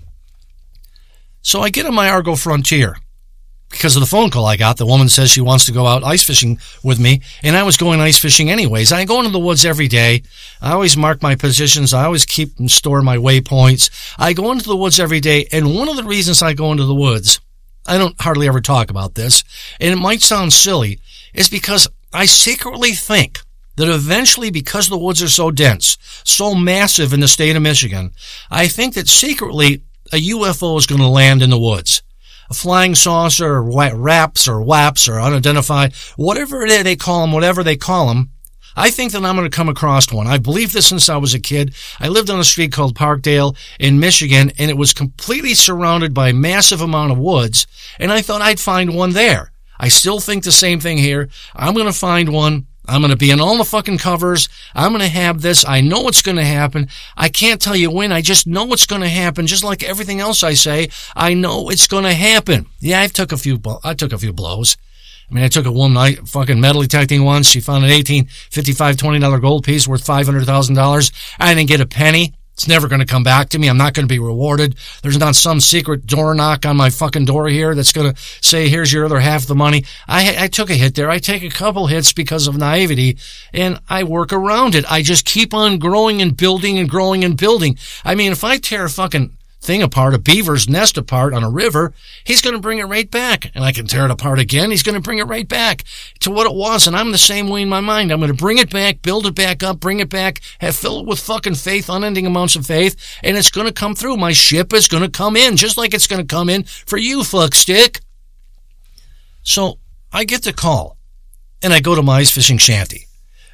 So I get on my Argo Frontier because of the phone call I got. The woman says she wants to go out ice fishing with me, and I was going ice fishing anyways. I go into the woods every day. I always mark my positions. I always keep and store my waypoints. I go into the woods every day, and one of the reasons I go into the woods, I don't hardly ever talk about this, and it might sound silly, is because I secretly think that eventually, because the woods are so dense, so massive in the state of Michigan, I think that secretly a U F O is going to land in the woods. A flying saucer, or RAPS, or WAPS, or unidentified, whatever it is they call them, whatever they call them, I think that I'm going to come across one. I've believed this since I was a kid. I lived on a street called Parkdale in Michigan, and it was completely surrounded by a massive amount of woods, and I thought I'd find one there. I still think the same thing here. I'm going to find one. I'm going to be in all the fucking covers. I'm going to have this. I know what's going to happen. I can't tell you when. I just know what's going to happen. Just like everything else I say, I know it's going to happen. Yeah, I took a few, I took a few blows. I mean, I took a woman I fucking metal detecting once. She found an eighteen fifty-five twenty dollar gold piece worth five hundred thousand dollars. I didn't get a penny. It's never going to come back to me. I'm not going to be rewarded. There's not some secret door knock on my fucking door here that's going to say, here's your other half of the money. I, I took a hit there. I take a couple hits because of naivety, and I work around it. I just keep on growing and building and growing and building. I mean, if I tear a fucking thing apart, a beaver's nest apart on a river, he's going to bring it right back. And I can tear it apart again. He's going to bring it right back to what it was. And I'm the same way in my mind. I'm going to bring it back, build it back up, bring it back, have fill it with fucking faith, unending amounts of faith. And it's going to come through. My ship is going to come in just like it's going to come in for you, fuckstick. So I get the call and I go to my ice fishing shanty.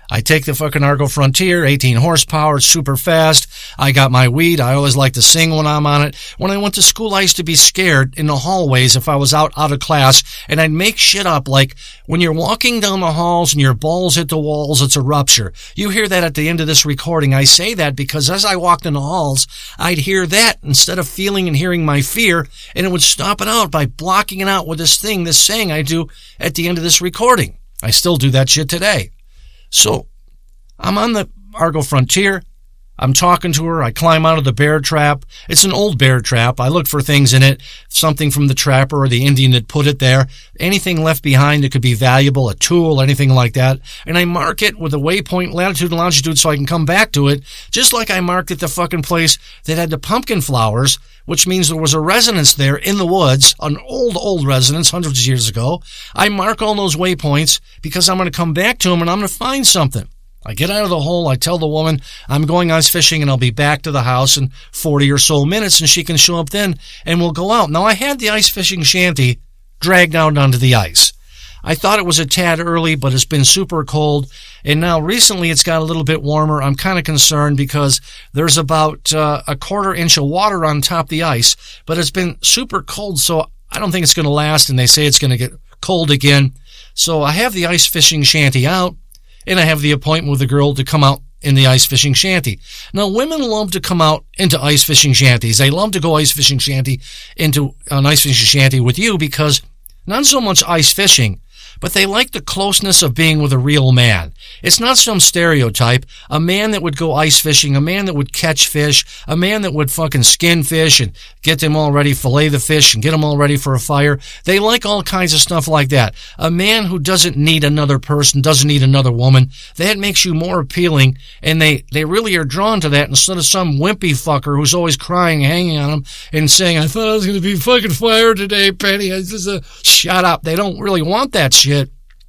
I take the fucking Argo Frontier, eighteen horsepower, it's super fast. I got my weed. I always like to sing when I'm on it. When I went to school, I used to be scared in the hallways if I was out, out of class, and I'd make shit up like when you're walking down the halls and your balls hit the walls, it's a rupture. You hear that at the end of this recording. I say that because as I walked in the halls, I'd hear that instead of feeling and hearing my fear, and it would stop it out by blocking it out with this thing, this saying I do at the end of this recording. I still do that shit today. So, I'm on the Argo Frontier. I'm talking to her. I climb out of the bear trap. It's an old bear trap. I look for things in it, something from the trapper or the Indian that put it there, anything left behind that could be valuable, a tool, anything like that. And I mark it with a waypoint, latitude and longitude so I can come back to it, just like I marked at the fucking place that had the pumpkin flowers, which means there was a residence there in the woods, an old, old residence hundreds of years ago. I mark all those waypoints because I'm going to come back to them and I'm going to find something. I get out of the hole, I tell the woman I'm going ice fishing and I'll be back to the house in forty or so minutes and she can show up then and we'll go out. Now I had the ice fishing shanty dragged out onto the ice. I thought it was a tad early, but it's been super cold, and now recently it's got a little bit warmer. I'm kind of concerned because there's about uh, a quarter inch of water on top of the ice, but it's been super cold, so I don't think it's going to last, and they say it's going to get cold again. So I have the ice fishing shanty out, and I have the appointment with the girl to come out in the ice fishing shanty. Now, women love to come out into ice fishing shanties. They love to go ice fishing shanty into an ice fishing shanty with you because not so much ice fishing, but they like the closeness of being with a real man. It's not some stereotype. A man that would go ice fishing, a man that would catch fish, a man that would fucking skin fish and get them all ready, fillet the fish and get them all ready for a fire. They like all kinds of stuff like that. A man who doesn't need another person, doesn't need another woman, that makes you more appealing, and they, they really are drawn to that instead of some wimpy fucker who's always crying, hanging on them, and saying, I thought I was going to be fucking fired today, Penny. I just, uh, shut up. They don't really want that shit. Shit.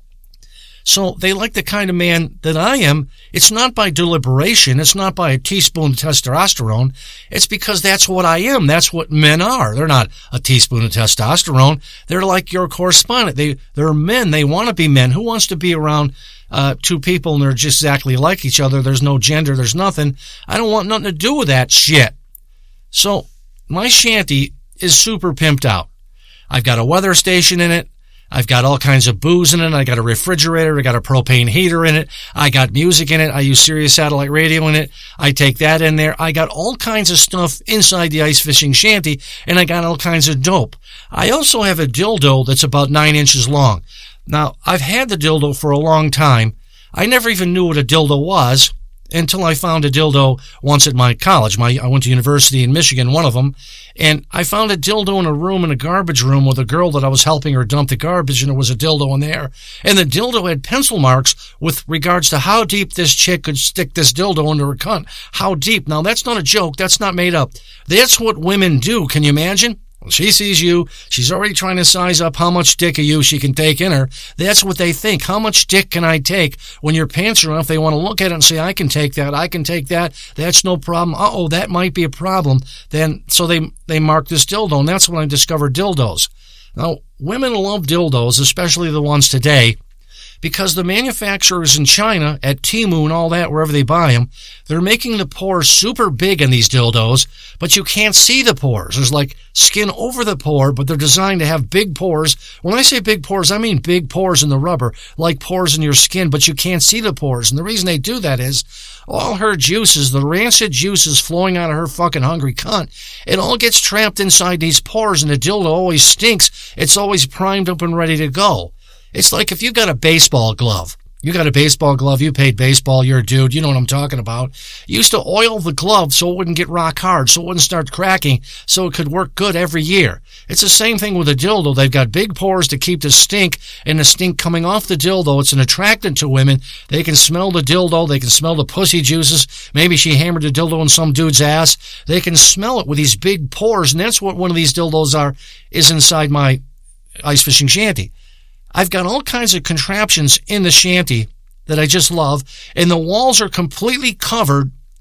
So they like the kind of man that I am. It's not by deliberation. It's not by a teaspoon of testosterone. It's because that's what I am. That's what men are. They're not a teaspoon of testosterone. They're like your correspondent. They, they're men. They want to be men. Who wants to be around uh, two people and they're just exactly like each other? There's no gender. There's nothing. I don't want nothing to do with that shit. So my shanty is super pimped out. I've got a weather station in it. I've got all kinds of booze in it. I got a refrigerator. I got a propane heater in it. I got music in it. I use Sirius satellite radio in it. I take that in there. I got all kinds of stuff inside the ice fishing shanty, and I got all kinds of dope. I also have a dildo that's about nine inches long. Now, I've had the dildo for a long time. I never even knew what a dildo was until I found a dildo once at my college. My, I went to university in Michigan, one of them, and I found a dildo in a room, in a garbage room with a girl that I was helping her dump the garbage, and there was a dildo in there. And the dildo had pencil marks with regards to how deep this chick could stick this dildo into her cunt. How deep. Now, that's not a joke. That's not made up. That's what women do. Can you imagine? When she sees you, she's already trying to size up how much dick of you she can take in her. That's what they think. How much dick can I take? When your pants are off, they want to look at it and say, I can take that, I can take that. That's no problem. Uh-oh, that might be a problem. Then, so they, they mark this dildo, and that's when I discovered dildos. Now, women love dildos, especially the ones today, because the manufacturers in China, at Temu and all that, wherever they buy them, they're making the pores super big in these dildos, but you can't see the pores. There's like skin over the pore, but they're designed to have big pores. When I say big pores, I mean big pores in the rubber, like pores in your skin, but you can't see the pores. And the reason they do that is all her juices, the rancid juices flowing out of her fucking hungry cunt, it all gets trapped inside these pores, and the dildo always stinks. It's always primed up and ready to go. It's like if you've got a baseball glove. You got a baseball glove, you paid baseball, you're a dude, you know what I'm talking about. You used to oil the glove so it wouldn't get rock hard, so it wouldn't start cracking, so it could work good every year. It's the same thing with a dildo. They've got big pores to keep the stink, and the stink coming off the dildo, it's an attractant to women. They can smell the dildo, they can smell the pussy juices. Maybe she hammered the dildo in some dude's ass. They can smell it with these big pores, and that's what one of these dildos are, is inside my ice fishing shanty. I've got all kinds of contraptions in the shanty that I just love, and the walls are completely covered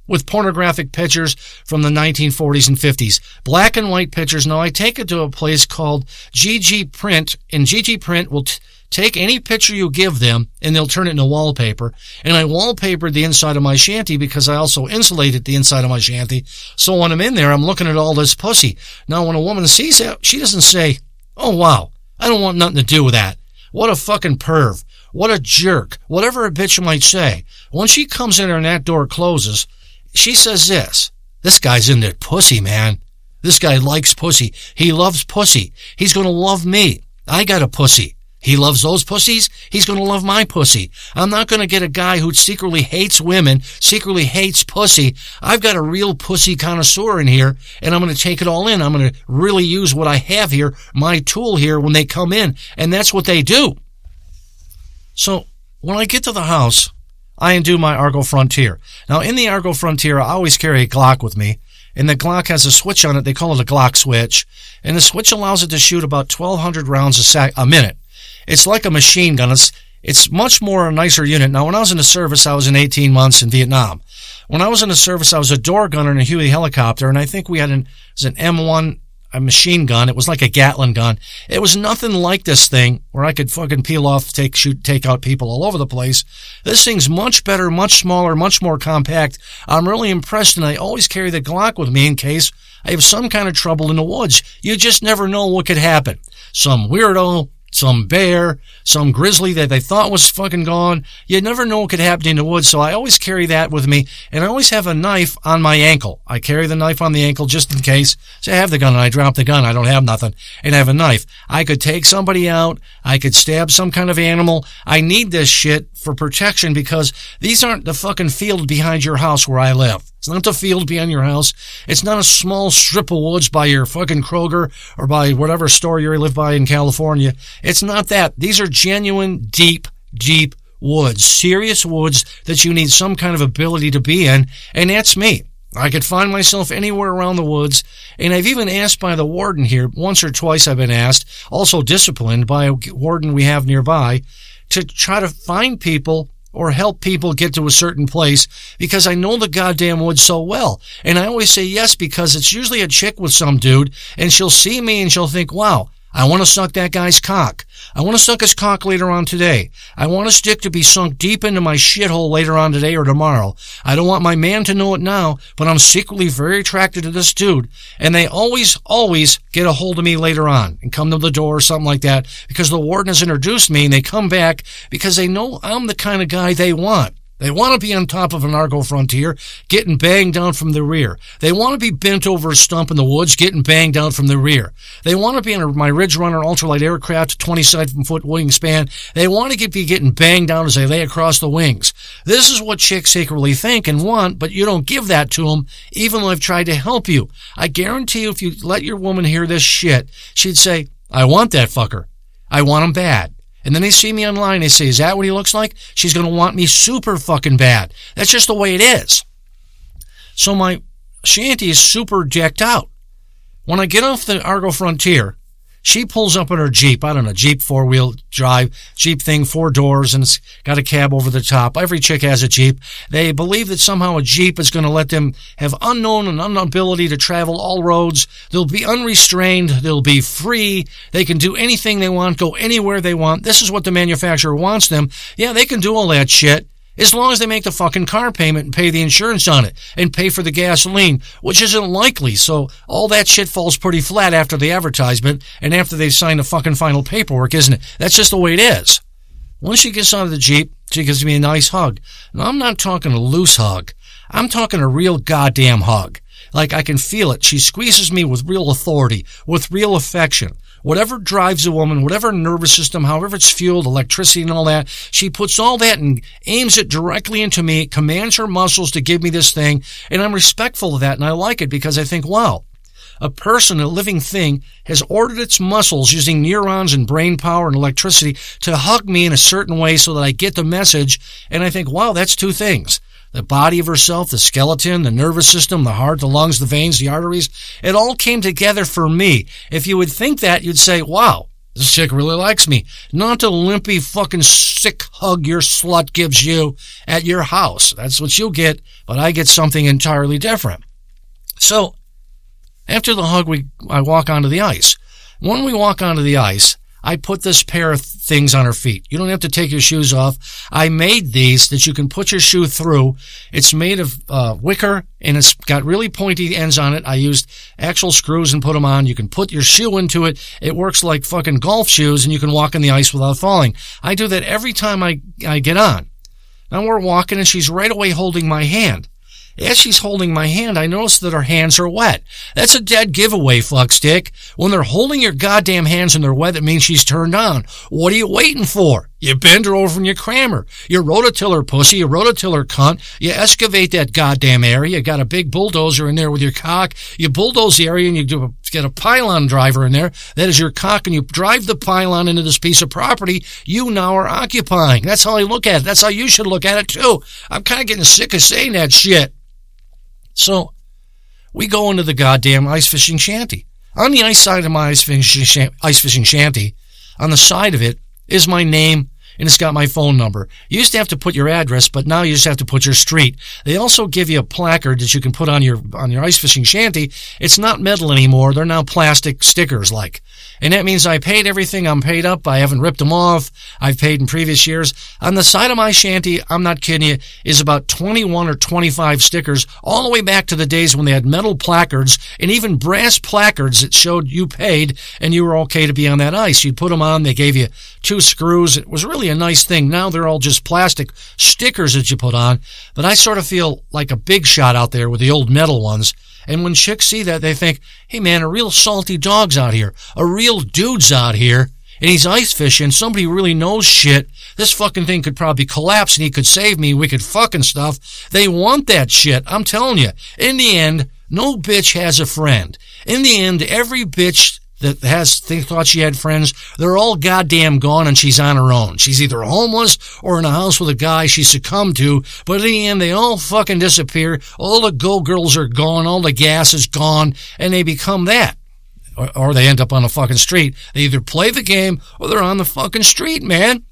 with pornographic pictures from the nineteen forties and fifties. Black and white pictures. Now, I take it to a place called G G Print, and G G Print will t- take any picture you give them, and they'll turn it into wallpaper. And I wallpapered the inside of my shanty because I also insulated the inside of my shanty. So when I'm in there, I'm looking at all this pussy. Now, when a woman sees that, she doesn't say, oh, wow, I don't want nothing to do with that. What a fucking perv. What a jerk. Whatever a bitch might say. When she comes in there and that door closes, she says this, this guy's in there pussy, man. This guy likes pussy. He loves pussy. He's going to love me. I got a pussy. He loves those pussies. He's going to love my pussy. I'm not going to get a guy who secretly hates women, secretly hates pussy. I've got a real pussy connoisseur in here, and I'm going to take it all in. I'm going to really use what I have here, my tool here, when they come in, and that's what they do. So when I get to the house, I undo my Argo Frontier. Now, in the Argo Frontier, I always carry a Glock with me, and the Glock has a switch on it. They call it a Glock switch, and the switch allows it to shoot about twelve hundred rounds a, sec- a minute. It's like a machine gun. It's, it's much more a nicer unit. Now, when I was in the service, I was in eighteen months in Vietnam. When I was in the service, I was a door gunner in a Huey helicopter, and I think we had an, it was an M one a machine gun. It was like a Gatling gun. It was nothing like this thing where I could fucking peel off, take, shoot, take out people all over the place. This thing's much better, much smaller, much more compact. I'm really impressed, and I always carry the Glock with me in case I have some kind of trouble in the woods. You just never know what could happen. Some weirdo, some bear, some grizzly that they thought was fucking gone. You never know what could happen in the woods, so I always carry that with me, and I always have a knife on my ankle. I carry the knife on the ankle just in case. Say I have the gun and I drop the gun, I don't have nothing, and I have a knife. I could take somebody out. I could stab some kind of animal. I need this shit for protection because these aren't the fucking field behind your house where I live. It's not the field behind your house. It's not a small strip of woods by your fucking Kroger or by whatever store you live by in California. It's not that. These are genuine, deep, deep woods. Serious woods that you need some kind of ability to be in, and that's me. I could find myself anywhere around the woods, and I've even asked by the warden here, once or twice I've been asked, also disciplined by a warden we have nearby, to try to find people or help people get to a certain place because I know the goddamn woods so well. And I always say yes because it's usually a chick with some dude, and she'll see me and she'll think, wow, I want to suck that guy's cock. I want to suck his cock later on today. I want his dick to be sunk deep into my shithole later on today or tomorrow. I don't want my man to know it now, but I'm secretly very attracted to this dude. And they always, always get a hold of me later on and come to the door or something like that because the warden has introduced me, and they come back because they know I'm the kind of guy they want. They want to be on top of an Argo Frontier, getting banged down from the rear. They want to be bent over a stump in the woods, getting banged down from the rear. They want to be in a, my Ridge Runner ultralight aircraft, twenty-seven foot wingspan. They want to get, be getting banged down as they lay across the wings. This is what chicks secretly think and want, but you don't give that to them, even though I've tried to help you. I guarantee you if you let your woman hear this shit, she'd say, I want that fucker. I want him bad. And then they see me online, they say, is that what he looks like? She's going to want me super fucking bad. That's just the way it is. So my shanty is super decked out. When I get off the Argo Frontier, she pulls up in her Jeep. I don't know, Jeep four-wheel drive, Jeep thing, four doors, and it's got a cab over the top. Every chick has a Jeep. They believe that somehow a Jeep is going to let them have unknown and unknown ability to travel all roads. They'll be unrestrained. They'll be free. They can do anything they want, go anywhere they want. This is what the manufacturer wants them. Yeah, they can do all that shit, as long as they make the fucking car payment and pay the insurance on it and pay for the gasoline, which isn't likely. So all that shit falls pretty flat after the advertisement and after they sign the fucking final paperwork, isn't it? That's just the way it is. Once she gets out of the Jeep, she gives me a nice hug. Now, I'm not talking a loose hug. I'm talking a real goddamn hug. Like I can feel it. She squeezes me with real authority, with real affection. Whatever drives a woman, whatever nervous system, however it's fueled, electricity and all that, she puts all that and aims it directly into me, commands her muscles to give me this thing, and I'm respectful of that, and I like it because I think, wow, a person, a living thing, has ordered its muscles using neurons and brain power and electricity to hug me in a certain way so that I get the message, and I think, wow, that's two things. The body of herself, the skeleton, the nervous system, the heart, the lungs, the veins, the arteries, it all came together for me. If you would think that, you'd say, wow, This chick really likes me. Not the limpy fucking sick hug your slut gives you at your house. That's what you get, but I get something entirely different. So, after the hug, we I walk onto the ice. When we walk onto the ice, I put this pair of things on her feet. You don't have to take your shoes off. I made these that you can put your shoe through. It's made of uh, wicker, and it's got really pointy ends on it. I used actual screws and put them on. You can put your shoe into it. It works like fucking golf shoes, and you can walk on the ice without falling. I do that every time I, I get on. Now we're walking, and she's right away holding my hand. As she's holding my hand, I notice that her hands are wet. That's a dead giveaway, fuckstick. When they're holding your goddamn hands and they're wet, it means she's turned on. What are you waiting for? You bend her over and you cram her. You rototiller pussy, you rototiller cunt. You excavate that goddamn area. You got a big bulldozer in there with your cock. You bulldoze the area and you do a, get a pylon driver in there. That is your cock, and you drive the pylon into this piece of property you now are occupying. That's how I look at it. That's how you should look at it too. I'm kind of getting sick of saying that shit. So, we go into the goddamn ice fishing shanty. On the ice side of my ice fishing, ice fishing shanty, on the side of it, is my name, and it's got my phone number. You used to have to put your address, but now you just have to put your street. They also give you a placard that you can put on your on your ice fishing shanty. It's not metal anymore. They're now plastic stickers like. And that means I paid everything. I'm paid up. I haven't ripped them off. I've paid in previous years. On the side of my shanty, I'm not kidding you, is about twenty-one or twenty-five stickers, all the way back to the days when they had metal placards and even brass placards that showed you paid and you were okay to be on that ice. You'd put them on. They gave you two screws. It was really a nice thing. Now they're all just plastic stickers that you put on. But I sort of feel like a big shot out there with the old metal ones. And when chicks see that, they think, hey man, a real salty dog's out here. A real dude's out here. And he's ice fishing. Somebody really knows shit. This fucking thing could probably collapse and he could save me. We could fucking stuff. They want that shit. I'm telling you. In the end, no bitch has a friend. In the end, every bitch that has think, thought she had friends, they're all goddamn gone and she's on her own. She's either homeless or in a house with a guy she succumbed to, but in the end, they all fucking disappear. All the go-girls are gone, all the gas is gone, and they become that. Or, or they end up on the fucking street. They either play the game or they're on the fucking street, man.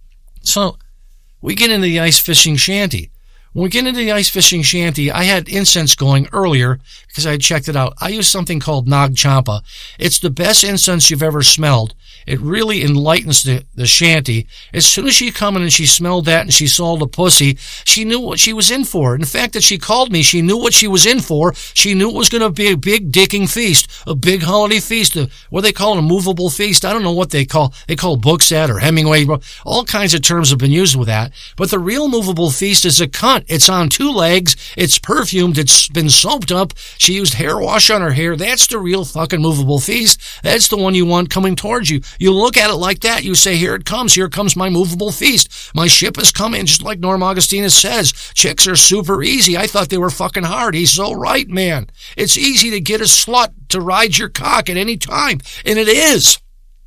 So, we get into the ice fishing shanty. When we get into the ice fishing shanty, I had incense going earlier because I had checked it out. I use something called Nag Champa. It's the best incense you've ever smelled. It really enlightens the, the shanty. As soon as she come in and she smelled that and she saw the pussy, she knew what she was in for. And the fact that she called me, she knew what she was in for. She knew it was going to be a big dicking feast, a big holiday feast, a, what they call it, a movable feast. I don't know what they call, they call books that or Hemingway. All kinds of terms have been used with that. But the real movable feast is a cunt. It's on two legs. It's perfumed. It's been soaped up. She used hair wash on her hair. That's the real fucking movable feast. That's the one you want coming towards you. You look at it like that. You say, here it comes. Here comes my movable feast. My ship is coming, just like Norm Augustinus says. Chicks are super easy. I thought they were fucking hard. He's so right, man. It's easy to get a slut to ride your cock at any time. And it is.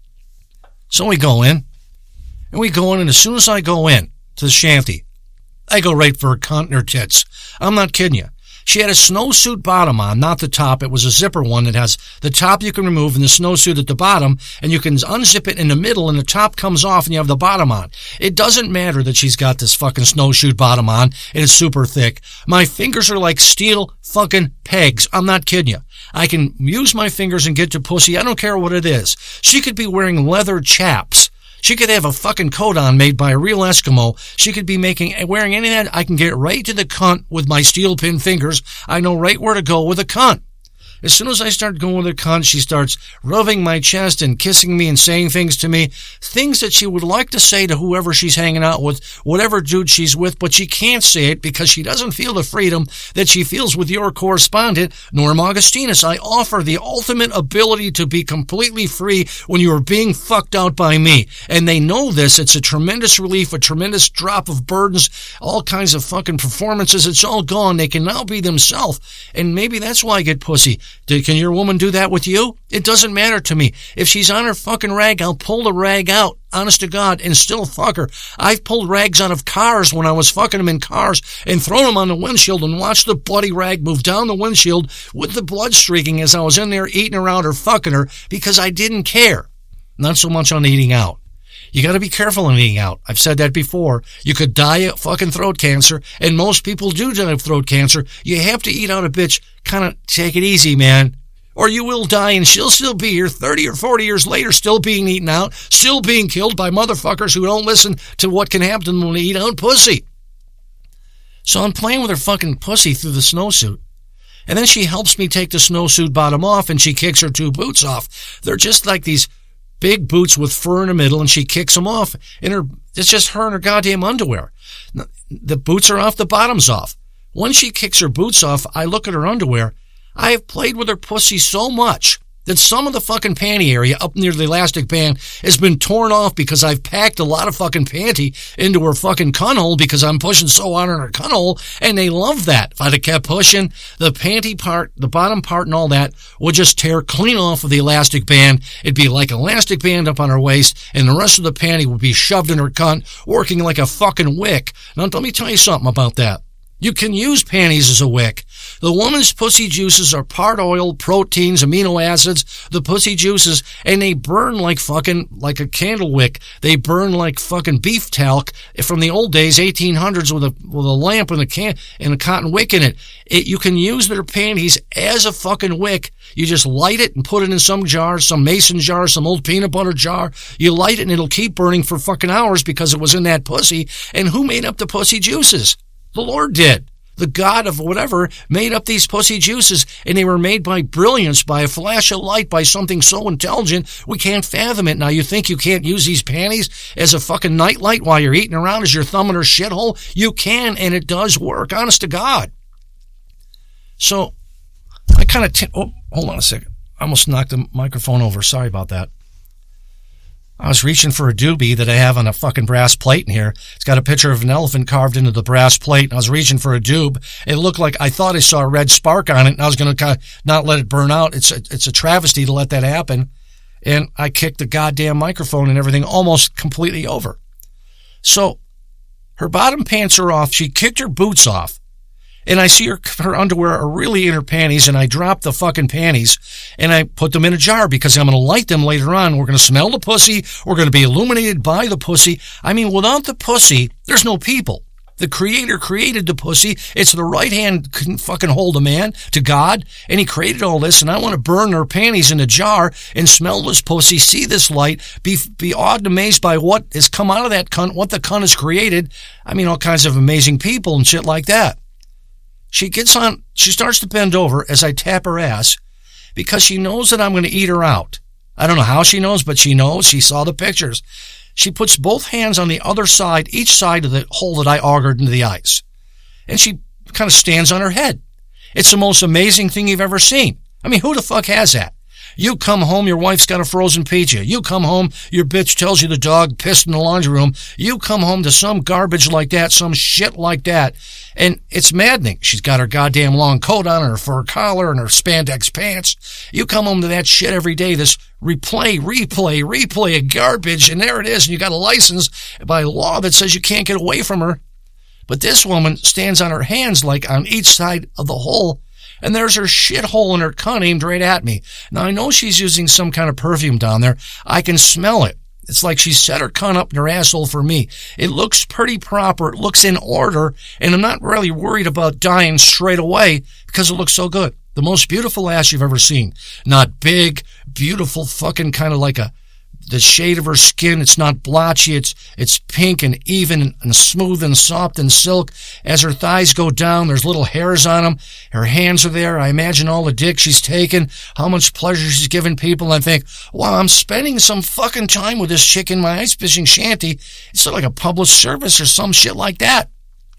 So we go in. And we go in, and as soon as I go in to the shanty, I go right for her cunt and her tits. I'm not kidding you. She had a snowsuit bottom on, not the top. It was a zipper one that has the top you can remove and the snowsuit at the bottom, and you can unzip it in the middle and the top comes off and you have the bottom on. It doesn't matter that she's got this fucking snowsuit bottom on and it's super thick. My fingers are like steel fucking pegs. I'm not kidding you. I can use my fingers and get to pussy. I don't care what it is. She could be wearing leather chaps. She could have a fucking coat on made by a real Eskimo. She could be making, wearing any of that. I can get right to the cunt with my steel pin fingers. I know right where to go with a cunt. As soon as I start going with her cunt, she starts rubbing my chest and kissing me and saying things to me, things that she would like to say to whoever she's hanging out with, whatever dude she's with, but she can't say it because she doesn't feel the freedom that she feels with your correspondent, Norm Augustinus. I offer the ultimate ability to be completely free when you are being fucked out by me. And they know this. It's a tremendous relief, a tremendous drop of burdens, all kinds of fucking performances. It's all gone. They can now be themselves. And maybe that's why I get pussy. Can your woman do that with you? It doesn't matter to me. If she's on her fucking rag, I'll pull the rag out, honest to God, and still fuck her. I've pulled rags out of cars when I was fucking them in cars and thrown them on the windshield and watched the bloody rag move down the windshield with the blood streaking as I was in there eating around her, fucking her, because I didn't care. not so much on eating out. You got to be careful on eating out. I've said that before. You could die of fucking throat cancer, and most people do die of throat cancer. You have to eat out a bitch. Kind of take it easy, man. Or you will die, and she'll still be here thirty or forty years later, still being eaten out, still being killed by motherfuckers who don't listen to what can happen when they eat out pussy. So I'm playing with her fucking pussy through the snowsuit. And then she helps me take the snowsuit bottom off, and she kicks her two boots off. They're just like these big boots with fur in the middle, and she kicks them off. And her, it's just her in her goddamn underwear. The boots are off, the bottom's off. When she kicks her boots off, I look at her underwear. I have played with her pussy so much that some of the fucking panty area up near the elastic band has been torn off because I've packed a lot of fucking panty into her fucking cunhole because I'm pushing so hard on her cunhole, and they love that. If I'd have kept pushing, the panty part, the bottom part and all that would just tear clean off of the elastic band. It'd be like an elastic band up on her waist, and the rest of the panty would be shoved in her cunt, working like a fucking wick. Now, let me tell you something about that. You can use panties as a wick. The woman's pussy juices are part oil, proteins, amino acids, the pussy juices, and they burn like fucking, like a candle wick. They burn like fucking beef talc from the old days, eighteen hundreds, with a, with a lamp and a can, and a cotton wick in it. It. You can use their panties as a fucking wick. You just light it and put it in some jar, some mason jar, some old peanut butter jar. You light it and it'll keep burning for fucking hours because it was in that pussy. And who made up the pussy juices? The Lord did. The God of whatever made up these pussy juices, and they were made by brilliance, by a flash of light, by something so intelligent we can't fathom it. Now, you think you can't use these panties as a fucking nightlight while you're eating around as you're thumbing her shithole? You can, and it does work, honest to God. So, I kind of... T- oh, hold on a second. I almost knocked the microphone over. Sorry about that. I was reaching for a doobie that I have on a fucking brass plate in here. It's got a picture of an elephant carved into the brass plate. And I was reaching for a doob. It looked like I thought I saw a red spark on it, and I was going to kind of not let it burn out. It's a, it's a travesty to let that happen. And I kicked the goddamn microphone and everything almost completely over. So her bottom pants are off. She kicked her boots off. And I see her, her underwear are really in her panties, and I drop the fucking panties, and I put them in a jar because I'm going to light them later on. We're going to smell the pussy. We're going to be illuminated by the pussy. I mean, without the pussy, there's no people. The Creator created the pussy. It's the right hand couldn't fucking hold a man to God, and He created all this, and I want to burn her panties in a jar and smell this pussy, see this light, be be awed and amazed by what has come out of that cunt, what the cunt has created. I mean, all kinds of amazing people and shit like that. She gets on, she starts to bend over as I tap her ass because she knows that I'm going to eat her out. I don't know how she knows, but she knows. She saw the pictures. She puts both hands on the other side, each side of the hole that I augured into the ice. And she kind of stands on her head. It's the most amazing thing you've ever seen. I mean, who the fuck has that? You come home, your wife's got a frozen pizza. You come home, your bitch tells you the dog pissed in the laundry room. You come home to some garbage like that, some shit like that, and it's maddening. She's got her goddamn long coat on, her fur collar, and her spandex pants. You come home to that shit every day, this replay, replay, replay of garbage, and there it is, and you got a license by law that says you can't get away from her. But this woman stands on her hands like on each side of the hole, and there's her shithole in her cunt aimed right at me. Now, I know she's using some kind of perfume down there. I can smell it. It's like she set her cunt up in her asshole for me. It looks pretty proper. It looks in order. And I'm not really worried about dying straight away because it looks so good. The most beautiful ass you've ever seen. Not big, beautiful, fucking kind of like a, the shade of her skin. It's not blotchy. It's, it's pink and even and, and smooth and soft and silk. As her thighs go down, there's little hairs on them. Her hands are there. I imagine all the dick she's taken, how much pleasure she's given people. I think, wow, I'm spending some fucking time with this chick in my ice fishing shanty. It's sort of like a public service or some shit like that.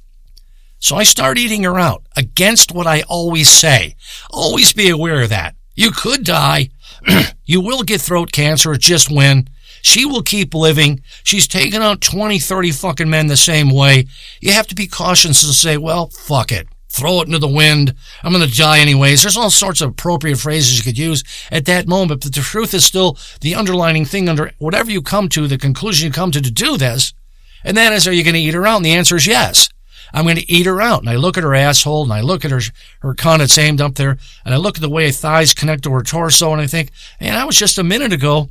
So I start eating her out against what I always say. Always be aware of that. You could die. You will get throat cancer, just when. She will keep living. She's taken out twenty, thirty fucking men the same way. You have to be cautious and say, well, fuck it. Throw it into the wind. I'm going to die anyways. There's all sorts of appropriate phrases you could use at that moment, but the truth is still the underlining thing under whatever you come to, the conclusion you come to to do this, and that is, are you going to eat her out? And the answer is yes. I'm going to eat her out. And I look at her asshole, and I look at her her cunt, it's aimed up there, and I look at the way her thighs connect to her torso, and I think, man, that was just a minute ago.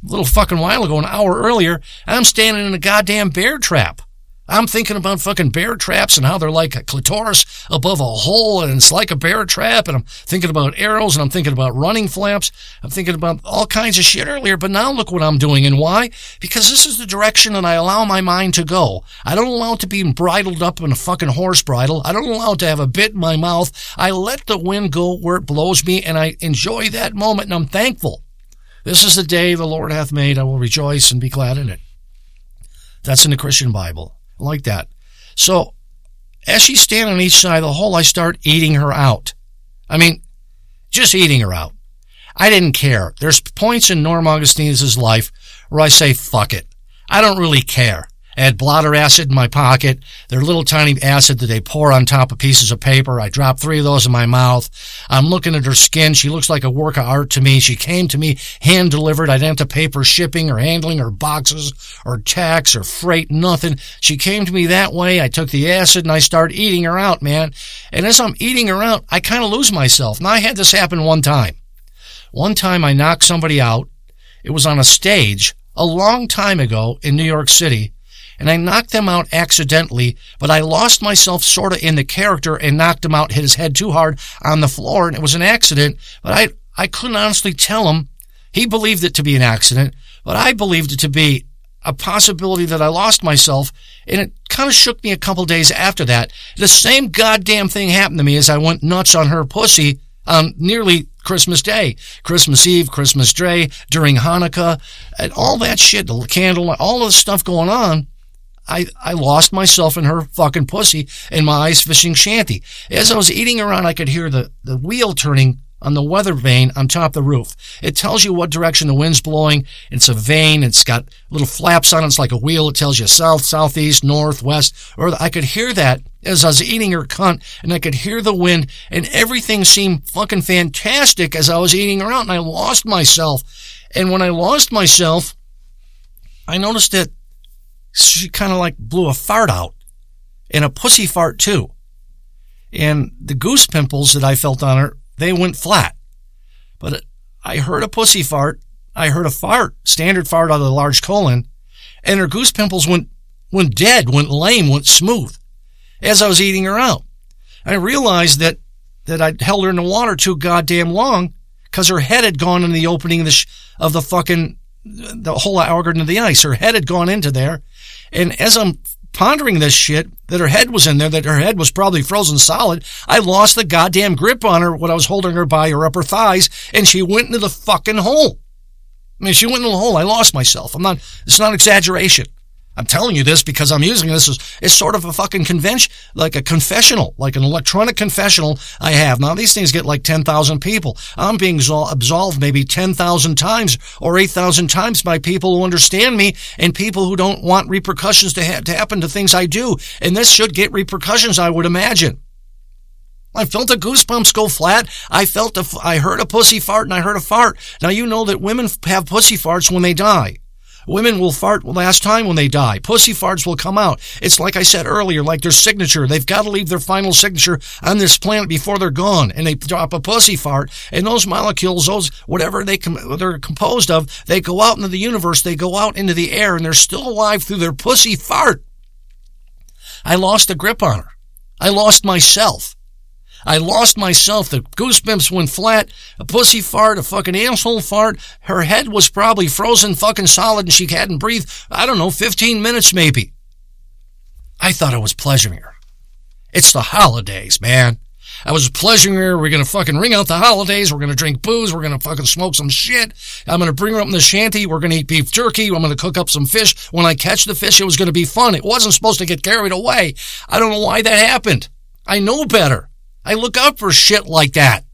a little fucking while ago, an hour earlier, I'm standing in a goddamn bear trap. I'm thinking about fucking bear traps and how they're like a clitoris above a hole and it's like a bear trap. And I'm thinking about arrows and I'm thinking about running flaps. I'm thinking about all kinds of shit earlier. But now look what I'm doing. And why? Because this is the direction that I allow my mind to go. I don't allow it to be bridled up in a fucking horse bridle. I don't allow it to have a bit in my mouth. I let the wind go where it blows me and I enjoy that moment and I'm thankful. This is the day the Lord hath made. I will rejoice and be glad in it. That's in the Christian Bible. Like that. So, as she's standing on each side of the hole, I start eating her out. I mean, just eating her out. I didn't care. There's points in Norm Augustine's life where I say, fuck it. I don't really care. I had blotter acid in my pocket. They're little tiny acid that they pour on top of pieces of paper. I dropped three of those in my mouth. I'm looking at her skin. She looks like a work of art to me. She came to me hand delivered. I didn't have to pay for shipping or handling or boxes or tax or freight, nothing. She came to me that way. I took the acid and I started eating her out, man. And as I'm eating her out, I kind of lose myself. Now, I had this happen one time. One time I knocked somebody out. It was on a stage a long time ago in New York City. And I knocked them out accidentally, but I lost myself sort of in the character and knocked him out, hit his head too hard on the floor, and it was an accident. But I, I couldn't honestly tell him. He believed it to be an accident, but I believed it to be a possibility that I lost myself, and it kind of shook me a couple days after that. The same goddamn thing happened to me as I went nuts on her pussy on nearly Christmas Day, Christmas Eve, Christmas Day, during Hanukkah, and all that shit, the candle, all of the stuff going on. I, I lost myself in her fucking pussy in my ice fishing shanty. As I was eating around, I could hear the, the wheel turning on the weather vane on top of the roof. It tells you what direction the wind's blowing. It's a vane. It's got little flaps on it. It's like a wheel. It tells you south, southeast, north, west. Or I could hear that as I was eating her cunt, and I could hear the wind, and everything seemed fucking fantastic as I was eating her out, and I lost myself. And when I lost myself, I noticed that she kind of like blew a fart out, and a pussy fart too. And the goose pimples that I felt on her, they went flat. But I heard a pussy fart. I heard a fart, standard fart out of the large colon, and her goose pimples went, went dead, went lame, went smooth as I was eating her out. I realized that, that I'd held her in the water too goddamn long because her head had gone in the opening of the, sh- of the fucking, the hole I ordered into the ice. Her head had gone into there. And as I'm pondering this shit, that her head was in there, that her head was probably frozen solid, I lost the goddamn grip on her when I was holding her by her upper thighs, and she went into the fucking hole. I mean, she went into the hole. I lost myself. I'm not, it's not exaggeration. I'm telling you this because I'm using this as, as sort of a fucking convention, like a confessional, like an electronic confessional I have. Now, these things get like ten thousand people. I'm being absolved maybe ten thousand times or eight thousand times by people who understand me and people who don't want repercussions to, ha- to happen to things I do. And this should get repercussions, I would imagine. I felt the goosebumps go flat. I felt a, I heard a pussy fart and I heard a fart. Now, you know that women have pussy farts when they die. Women will fart last time when they die. Pussy farts will come out. It's like I said earlier, like their signature. They've got to leave their final signature on this planet before they're gone. And they drop a pussy fart. And those molecules, those, whatever they com- they're composed of, they go out into the universe. They go out into the air and they're still alive through their pussy fart. I lost the grip on her. I lost myself. I lost myself. The goosebumps went flat. A pussy fart, a fucking asshole fart. Her head was probably frozen fucking solid and she hadn't breathed, I don't know, fifteen minutes maybe. I thought I was pleasuring her. It's the holidays, man. I was pleasuring her. We're going to fucking ring out the holidays. We're going to drink booze. We're going to fucking smoke some shit. I'm going to bring her up in the shanty. We're going to eat beef jerky. I'm going to cook up some fish. When I catch the fish, it was going to be fun. It wasn't supposed to get carried away. I don't know why that happened. I know better. I look out for shit like that.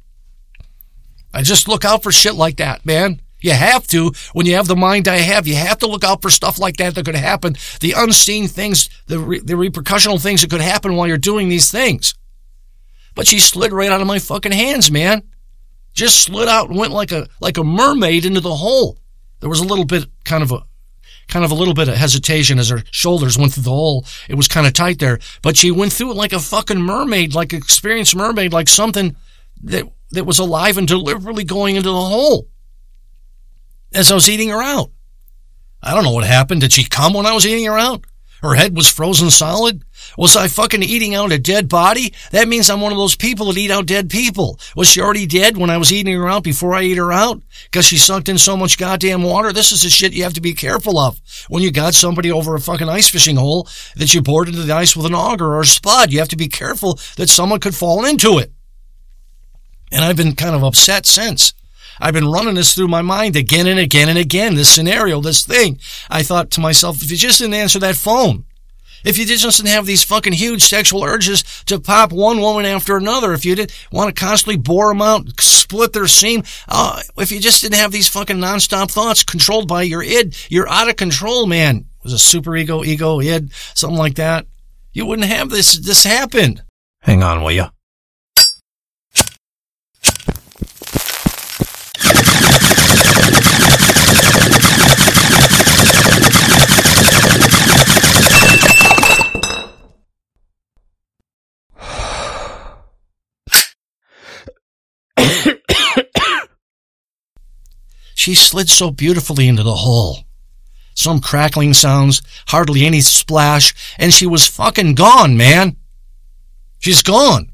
I just look out for shit like that, man. You have to. When you have the mind I have, you have to look out for stuff like that that could happen. The unseen things, the, re- the repercussional things that could happen while you're doing these things. But she slid right out of my fucking hands, man. Just slid out and went like a like a mermaid into the hole. There was a little bit, kind of a, kind of a little bit of hesitation as her shoulders went through the hole. It was kind of tight there, but she went through it like a fucking mermaid, like an experienced mermaid, like something that, that was alive and deliberately going into the hole as I was eating her out. I don't know what happened. Did she come when I was eating her out? Her head was frozen solid? Was I fucking eating out a dead body? That means I'm one of those people that eat out dead people. Was she already dead when I was eating her out before I ate her out? Because she sucked in so much goddamn water? This is the shit you have to be careful of when you got somebody over a fucking ice fishing hole that you bored into the ice with an auger or a spud. You have to be careful that someone could fall into it. And I've been kind of upset since. I've been running this through my mind again and again and again, this scenario, this thing. I thought to myself, if you just didn't answer that phone, if you just didn't have these fucking huge sexual urges to pop one woman after another, if you didn't want to constantly bore them out, split their seam, uh, if you just didn't have these fucking nonstop thoughts controlled by your id, you're out of control, man. It was a super ego, ego, id, something like that. You wouldn't have this, this happen. Hang on, will you? She slid so beautifully into the hole. Some crackling sounds, hardly any splash, and she was fucking gone, man. She's gone.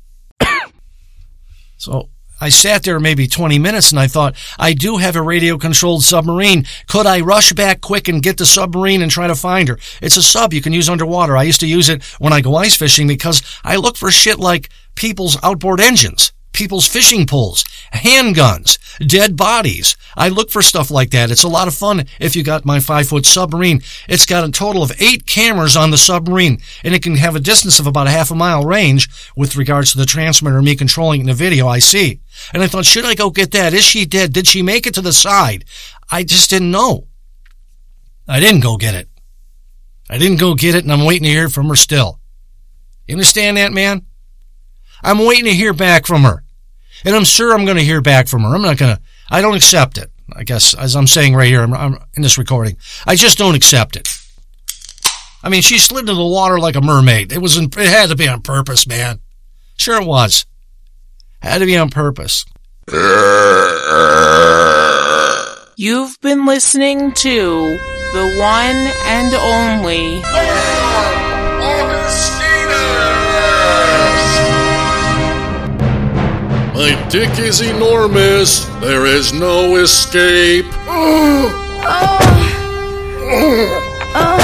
So I sat there maybe twenty minutes and I thought, I do have a radio-controlled submarine. Could I rush back quick and get the submarine and try to find her? It's a sub you can use underwater. I used to use it when I go ice fishing because I look for shit like people's outboard engines, people's fishing poles, handguns, dead bodies. I look for stuff like that. It's a lot of fun if you got my five-foot submarine. It's got a total of eight cameras on the submarine, and it can have a distance of about a half a mile range with regards to the transmitter, me controlling it in the video I see. And I thought, should I go get that? Is she dead? Did she make it to the side? I just didn't know. I didn't go get it. I didn't go get it, and I'm waiting to hear from her still. You understand that, man? I'm waiting to hear back from her. And I'm sure I'm going to hear back from her. I'm not going to, I don't accept it. I guess, as I'm saying right here, I'm, I'm in this recording. I just don't accept it. I mean, she slid into the water like a mermaid. It was, it had to be on purpose, man. Sure it was. Had to be on purpose. You've been listening to the one and only My dick is enormous. There is no escape. Uh, uh, uh,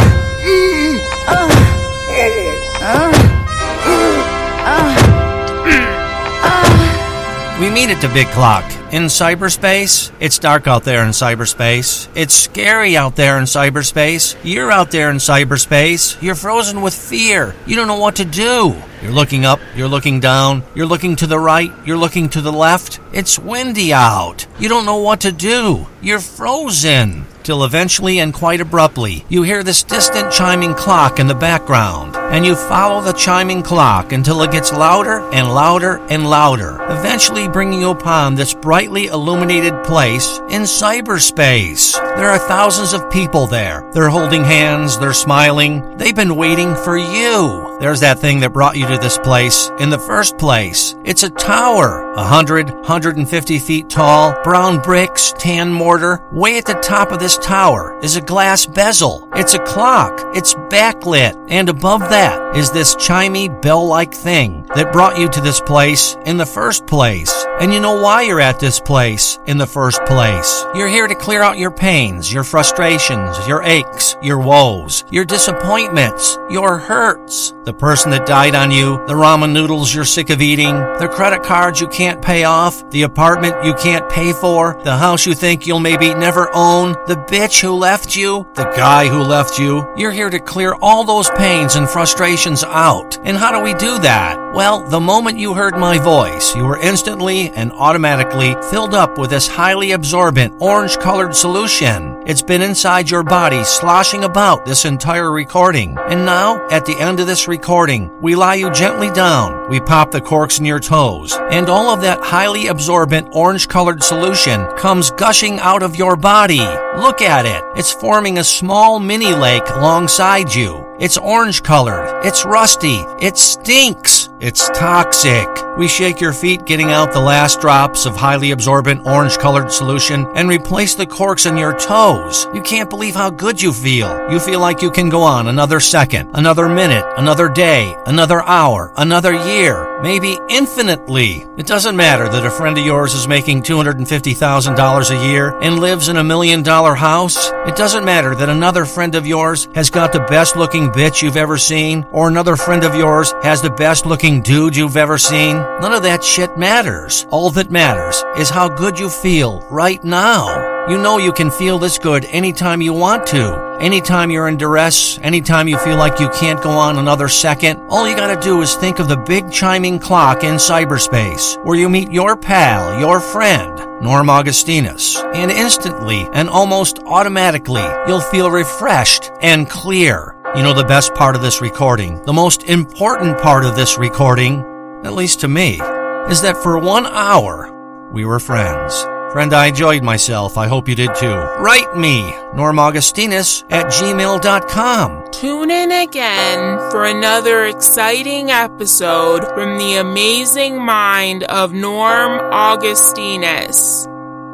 We meet at the big clock. In cyberspace, it's dark out there in cyberspace. It's scary out there in cyberspace. You're out there in cyberspace. You're frozen with fear. You don't know what to do. You're looking up, you're looking down, you're looking to the right, you're looking to the left. It's windy out. You don't know what to do. You're frozen. Till eventually and quite abruptly, you hear this distant chiming clock in the background, and you follow the chiming clock until it gets louder and louder and louder, eventually bringing you upon this brightly illuminated place in cyberspace. There are thousands of people there. They're holding hands, they're smiling. They've been waiting for you. There's that thing that brought you to this place in the first place. It's a tower, a hundred, hundred and fifty feet tall, brown bricks, tan mortar. Way at the top of this tower is a glass bezel. It's a clock. It's backlit. And above that is this chimey bell-like thing that brought you to this place in the first place. And you know why you're at this place in the first place. You're here to clear out your pains, your frustrations, your aches, your woes, your disappointments, your hurts. The person that died on you, the ramen noodles you're sick of eating, the credit cards you can't pay off, the apartment you can't pay for, the house you think you'll maybe never own, the bitch who left you, the guy who left you. You're here to clear all those pains and frustrations out. And how do we do that? Well, the moment you heard my voice, you were instantly and automatically filled up with this highly absorbent orange-colored solution. It's been inside your body, sloshing about this entire recording. And now, at the end of this recording, we lie you gently down, we pop the corks in your toes, and all of that highly absorbent orange-colored solution comes gushing out of your body. Look at it. It's forming a small mini lake alongside you. It's orange-colored. It's rusty. It stinks. It's toxic. We shake your feet, getting out the last drops of highly absorbent orange-colored solution and replace the corks in your toes. You can't believe how good you feel. You feel like you can go on another second, another minute, another day, another hour, another year, maybe infinitely. It doesn't matter that a friend of yours is making two hundred fifty thousand dollars a year and lives in a million-dollar house. It doesn't matter that another friend of yours has got the best-looking bitch you've ever seen, or another friend of yours has the best-looking dude you've ever seen. None of that shit matters. All that matters is how good you feel right now. You know you can feel this good anytime you want to. Anytime you're in duress, anytime you feel like you can't go on another second, all you gotta do is think of the big chiming clock in cyberspace, where you meet your pal, your friend, Norm Augustinus, and instantly and almost automatically, you'll feel refreshed and clear. You know the best part of this recording, the most important part of this recording, at least to me, is that for one hour, we were friends. Friend, I enjoyed myself. I hope you did too. Write me, Norm Augustinus at gmail dot com. Tune in again for another exciting episode from the amazing mind of Norm Augustinus.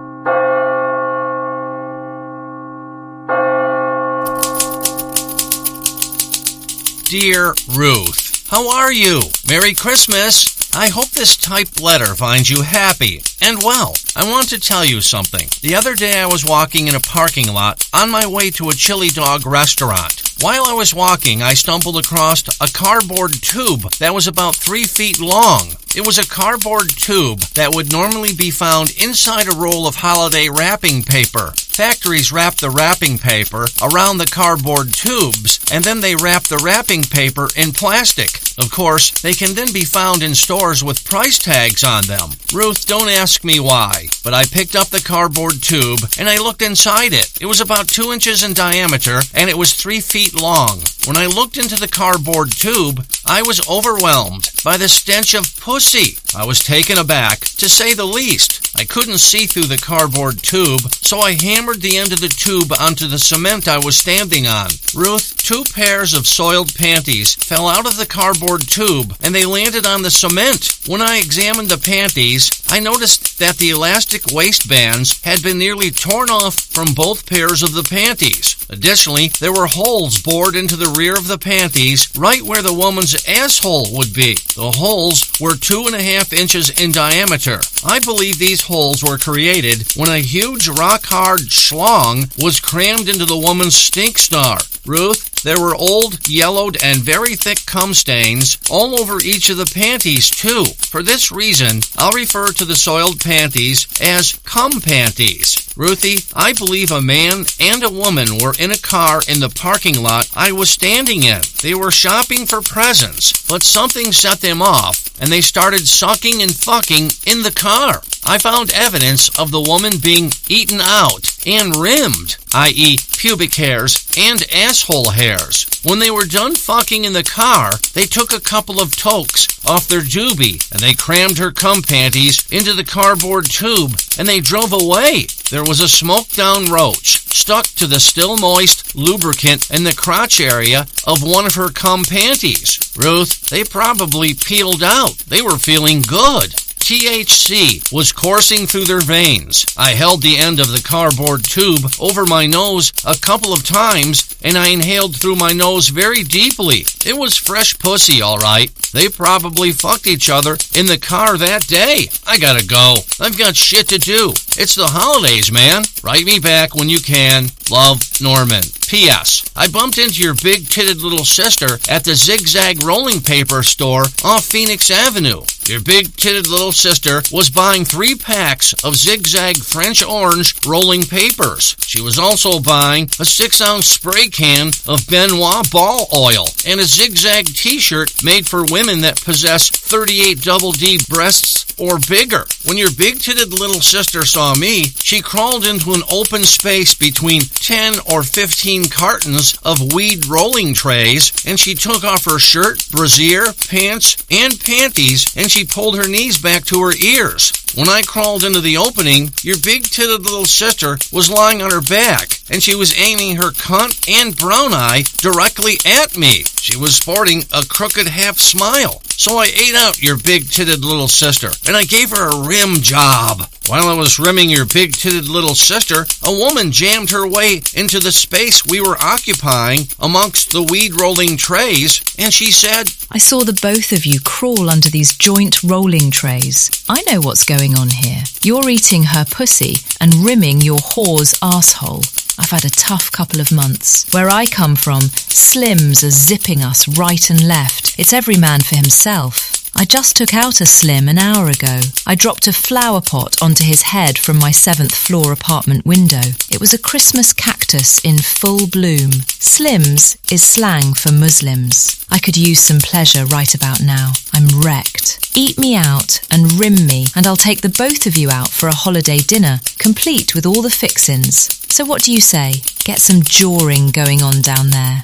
Dear Ruth, how are you? Merry Christmas. I hope this typed letter finds you happy and well. I want to tell you something. The other day I was walking in a parking lot on my way to a chili dog restaurant. While I was walking, I stumbled across a cardboard tube that was about three feet long. It was a cardboard tube that would normally be found inside a roll of holiday wrapping paper. Factories wrap the wrapping paper around the cardboard tubes, and then they wrap the wrapping paper in plastic. Of course, they can then be found in stores with price tags on them. Ruth, don't ask me why, but I picked up the cardboard tube and I looked inside it. It was about two inches in diameter and it was three feet long. When I looked into the cardboard tube, I was overwhelmed by the stench of pussy. I was taken aback, to say the least. I couldn't see through the cardboard tube, so I hammered the end of the tube onto the cement I was standing on. Ruth, two pairs of soiled panties fell out of the cardboard tube, and they landed on the cement. When I examined the panties, I noticed that the elastic waistbands had been nearly torn off from both pairs of the panties. Additionally, there were holes bored into the rear of the panties, right where the woman's asshole would be. The holes were two and a half inches in diameter. I believe these holes were created when a huge rock-hard schlong was crammed into the woman's stink star. Ruth, there were old, yellowed, and very thick cum stains all over each of the panties, too. For this reason, I'll refer to the soiled panties as cum panties. Ruthie, I believe a man and a woman were in a car in the parking lot I was standing in. They were shopping for presents, but something set them off, and they started sucking and fucking in the car. I found evidence of the woman being eaten out and rimmed, that is pubic hairs and asshole hairs. When they were done fucking in the car, they took a couple of tokes off their doobie and they crammed her cum panties into the cardboard tube and they drove away. There was a smoked down roach stuck to the still moist lubricant in the crotch area of one of her cum panties. Ruth, they probably peeled out. They were feeling good. T H C was coursing through their veins. I held the end of the cardboard tube over my nose a couple of times, and I inhaled through my nose very deeply. It was fresh pussy, all right. They probably fucked each other in the car that day. I gotta go. I've got shit to do. It's the holidays, man. Write me back when you can. Love, Norman. P S. I bumped into your big-titted little sister at the Zigzag rolling paper store off Phoenix Avenue. Your big-titted little sister was buying three packs of Zigzag French orange rolling papers. She was also buying a six-ounce spray can of Benoit ball oil and a Zigzag t-shirt made for women that possess thirty-eight double D breasts or bigger. When your big-titted little sister saw me, she crawled into an open space between ten or fifteen cartons of weed rolling trays, and she took off her shirt, brassiere, pants, and panties, and she pulled her knees back to her ears. When I crawled into the opening, your big-titted little sister was lying on her back, and she was aiming her cunt and brown eye directly at me. She was sporting a crooked half smile. So I ate out your big-titted little sister, and I gave her a rim job. While I was rimming your big-titted little sister, a woman jammed her way into the space we were occupying amongst the weed-rolling trays, and she said, I saw the both of you crawl under these joint rolling trays. I know what's going on here. You're eating her pussy and rimming your whore's asshole. I've had a tough couple of months. Where I come from, slims are zipping us right and left. It's every man for himself. I just took out a slim an hour ago. I dropped a flower pot onto his head from my seventh floor apartment window. It was a Christmas cactus in full bloom. Slims is slang for Muslims. I could use some pleasure right about now. I'm wrecked. Eat me out and rim me, and I'll take the both of you out for a holiday dinner, complete with all the fixins. So what do you say? Get some jawing going on down there.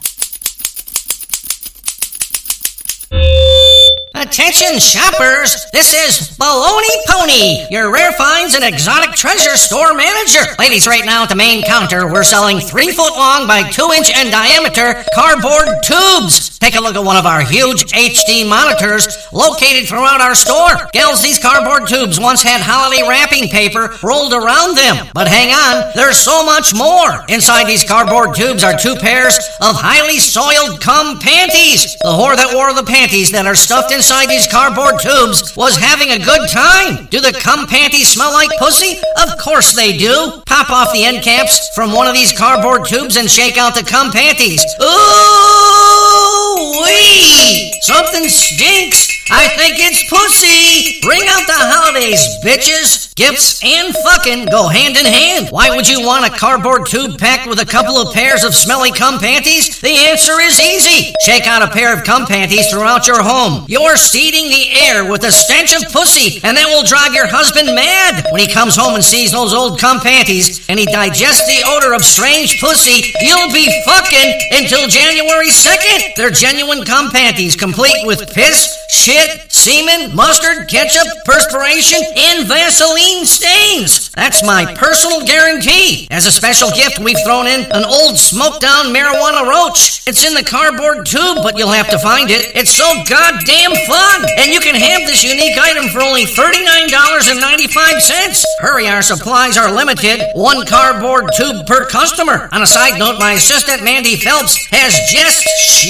Attention shoppers, this is Baloney Pony, your rare finds and exotic treasure store manager. Ladies, right now at the main counter, we're selling three foot long by two inch in diameter cardboard tubes. Take a look at one of our huge H D monitors located throughout our store. Gals, these cardboard tubes once had holiday wrapping paper rolled around them. But hang on, there's so much more. Inside these cardboard tubes are two pairs of highly soiled cum panties. The whore that wore the panties that are stuffed inside Inside these cardboard tubes was having a good time. Do the cum panties smell like pussy? Of course they do. Pop off the end caps from one of these cardboard tubes and shake out the cum panties. Ooh-wee! Something stinks. I think it's pussy. Bring out the holidays, bitches. Gifts and fucking go hand in hand. Why would you want a cardboard tube packed with a couple of pairs of smelly cum panties? The answer is easy. Shake out a pair of cum panties throughout your home. You're stealing the air with the stench of pussy, and that will drive your husband mad. When he comes home and sees those old cum panties, and he digests the odor of strange pussy, you'll be fucking until January second. They're genuine cum panties, complete with piss, shit, semen, mustard, ketchup, perspiration, and Vaseline stains. That's my personal guarantee. As a special gift, we've thrown in an old smoked down marijuana roach. It's in the cardboard tube, but you'll have to find it. It's so goddamn fun. And you can have this unique item for only thirty-nine dollars and ninety-five cents. Hurry, our supplies are limited. One cardboard tube per customer. On a side note, my assistant Mandy Phelps has just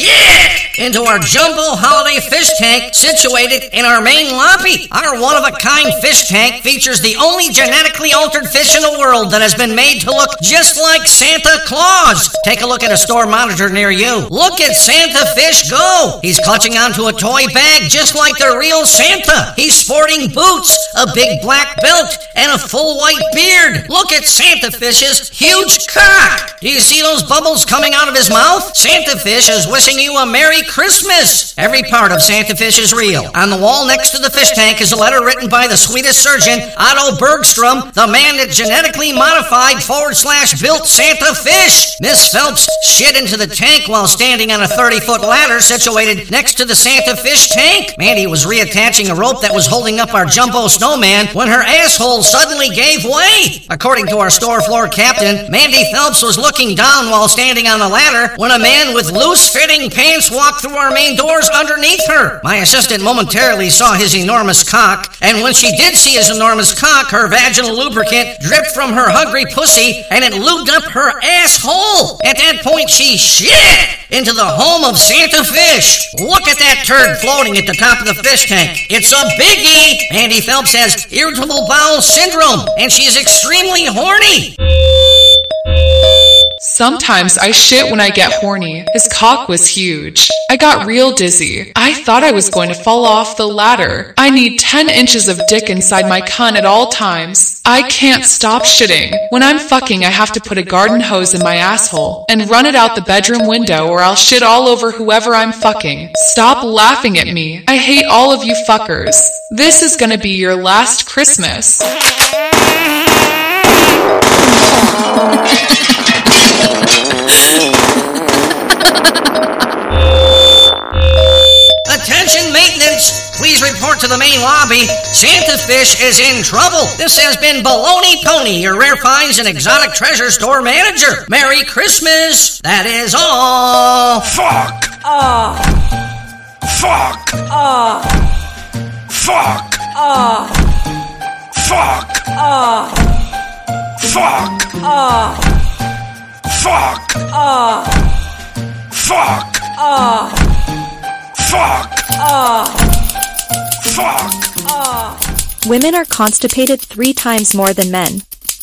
shit into our jumbo holiday fish tank situated in our main lobby. Our one-of-a-kind fish tank features the only genetically altered fish in the world that has been made to look just like Santa Claus. Take a look at a store monitor near you. Look at Santa Fish go. He's clutching onto a toy bag just like the real Santa. He's sporting boots, a big black belt, and a full white beard. Look at Santa Fish's huge cock. Do you see those bubbles coming out of his mouth? Santa Fish is wishing you a Merry Christmas. Every part of Santa Fish is real. On the wall next to the fish tank is a letter written by the Swedish surgeon Otto Bergstrom, the man that genetically modified forward slash built Santa Fish. Miss Phelps shit into the tank while standing on a thirty-foot ladder situated next to the Santa Fish tank. Mandy was reattaching a rope that was holding up our jumbo snowman when her asshole suddenly gave way. According to our store floor captain, Mandy Phelps was looking down while standing on the ladder when a man with loose-fitting pants walked through our main doors underneath her. My assistant momentarily saw his enormous cock, and when she did see his enormous cock, her vaginal lubricant dripped from her hungry pussy, and it lubed up her asshole. At that point, she shit into the home of Santa Fish. Look at that turd floating at the top of the fish tank. It's a biggie. Mandy Phelps has irritable bowel syndrome, and she's extremely horny. Sometimes I shit when I get horny. His cock was huge. I got real dizzy. I thought I was going to fall off the ladder. I need ten inches of dick inside my cunt at all times. I can't stop shitting. When I'm fucking, I have to put a garden hose in my asshole and run it out the bedroom window, or I'll shit all over whoever I'm fucking. Stop laughing at me. I hate all of you fuckers. This is gonna be your last Christmas. Attention maintenance! Please Please report to the main lobby. Santa Fish is in trouble. This has been Baloney Pony, your rare finds and exotic treasure store manager. Merry Christmas. That is all. Fuck! Ah. Fuck! Ah. Fuck! Ah. Fuck! Ah. Fuck! Ah. Fuck! Ah. Fuck! Ah. Fuck! Ah. Fuck! Ah. Women are constipated three times more than men.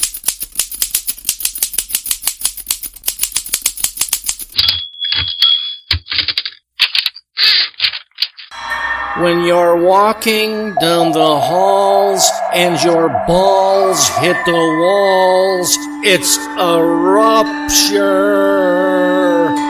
When you're walking down the halls and your balls hit the walls, it's a rupture.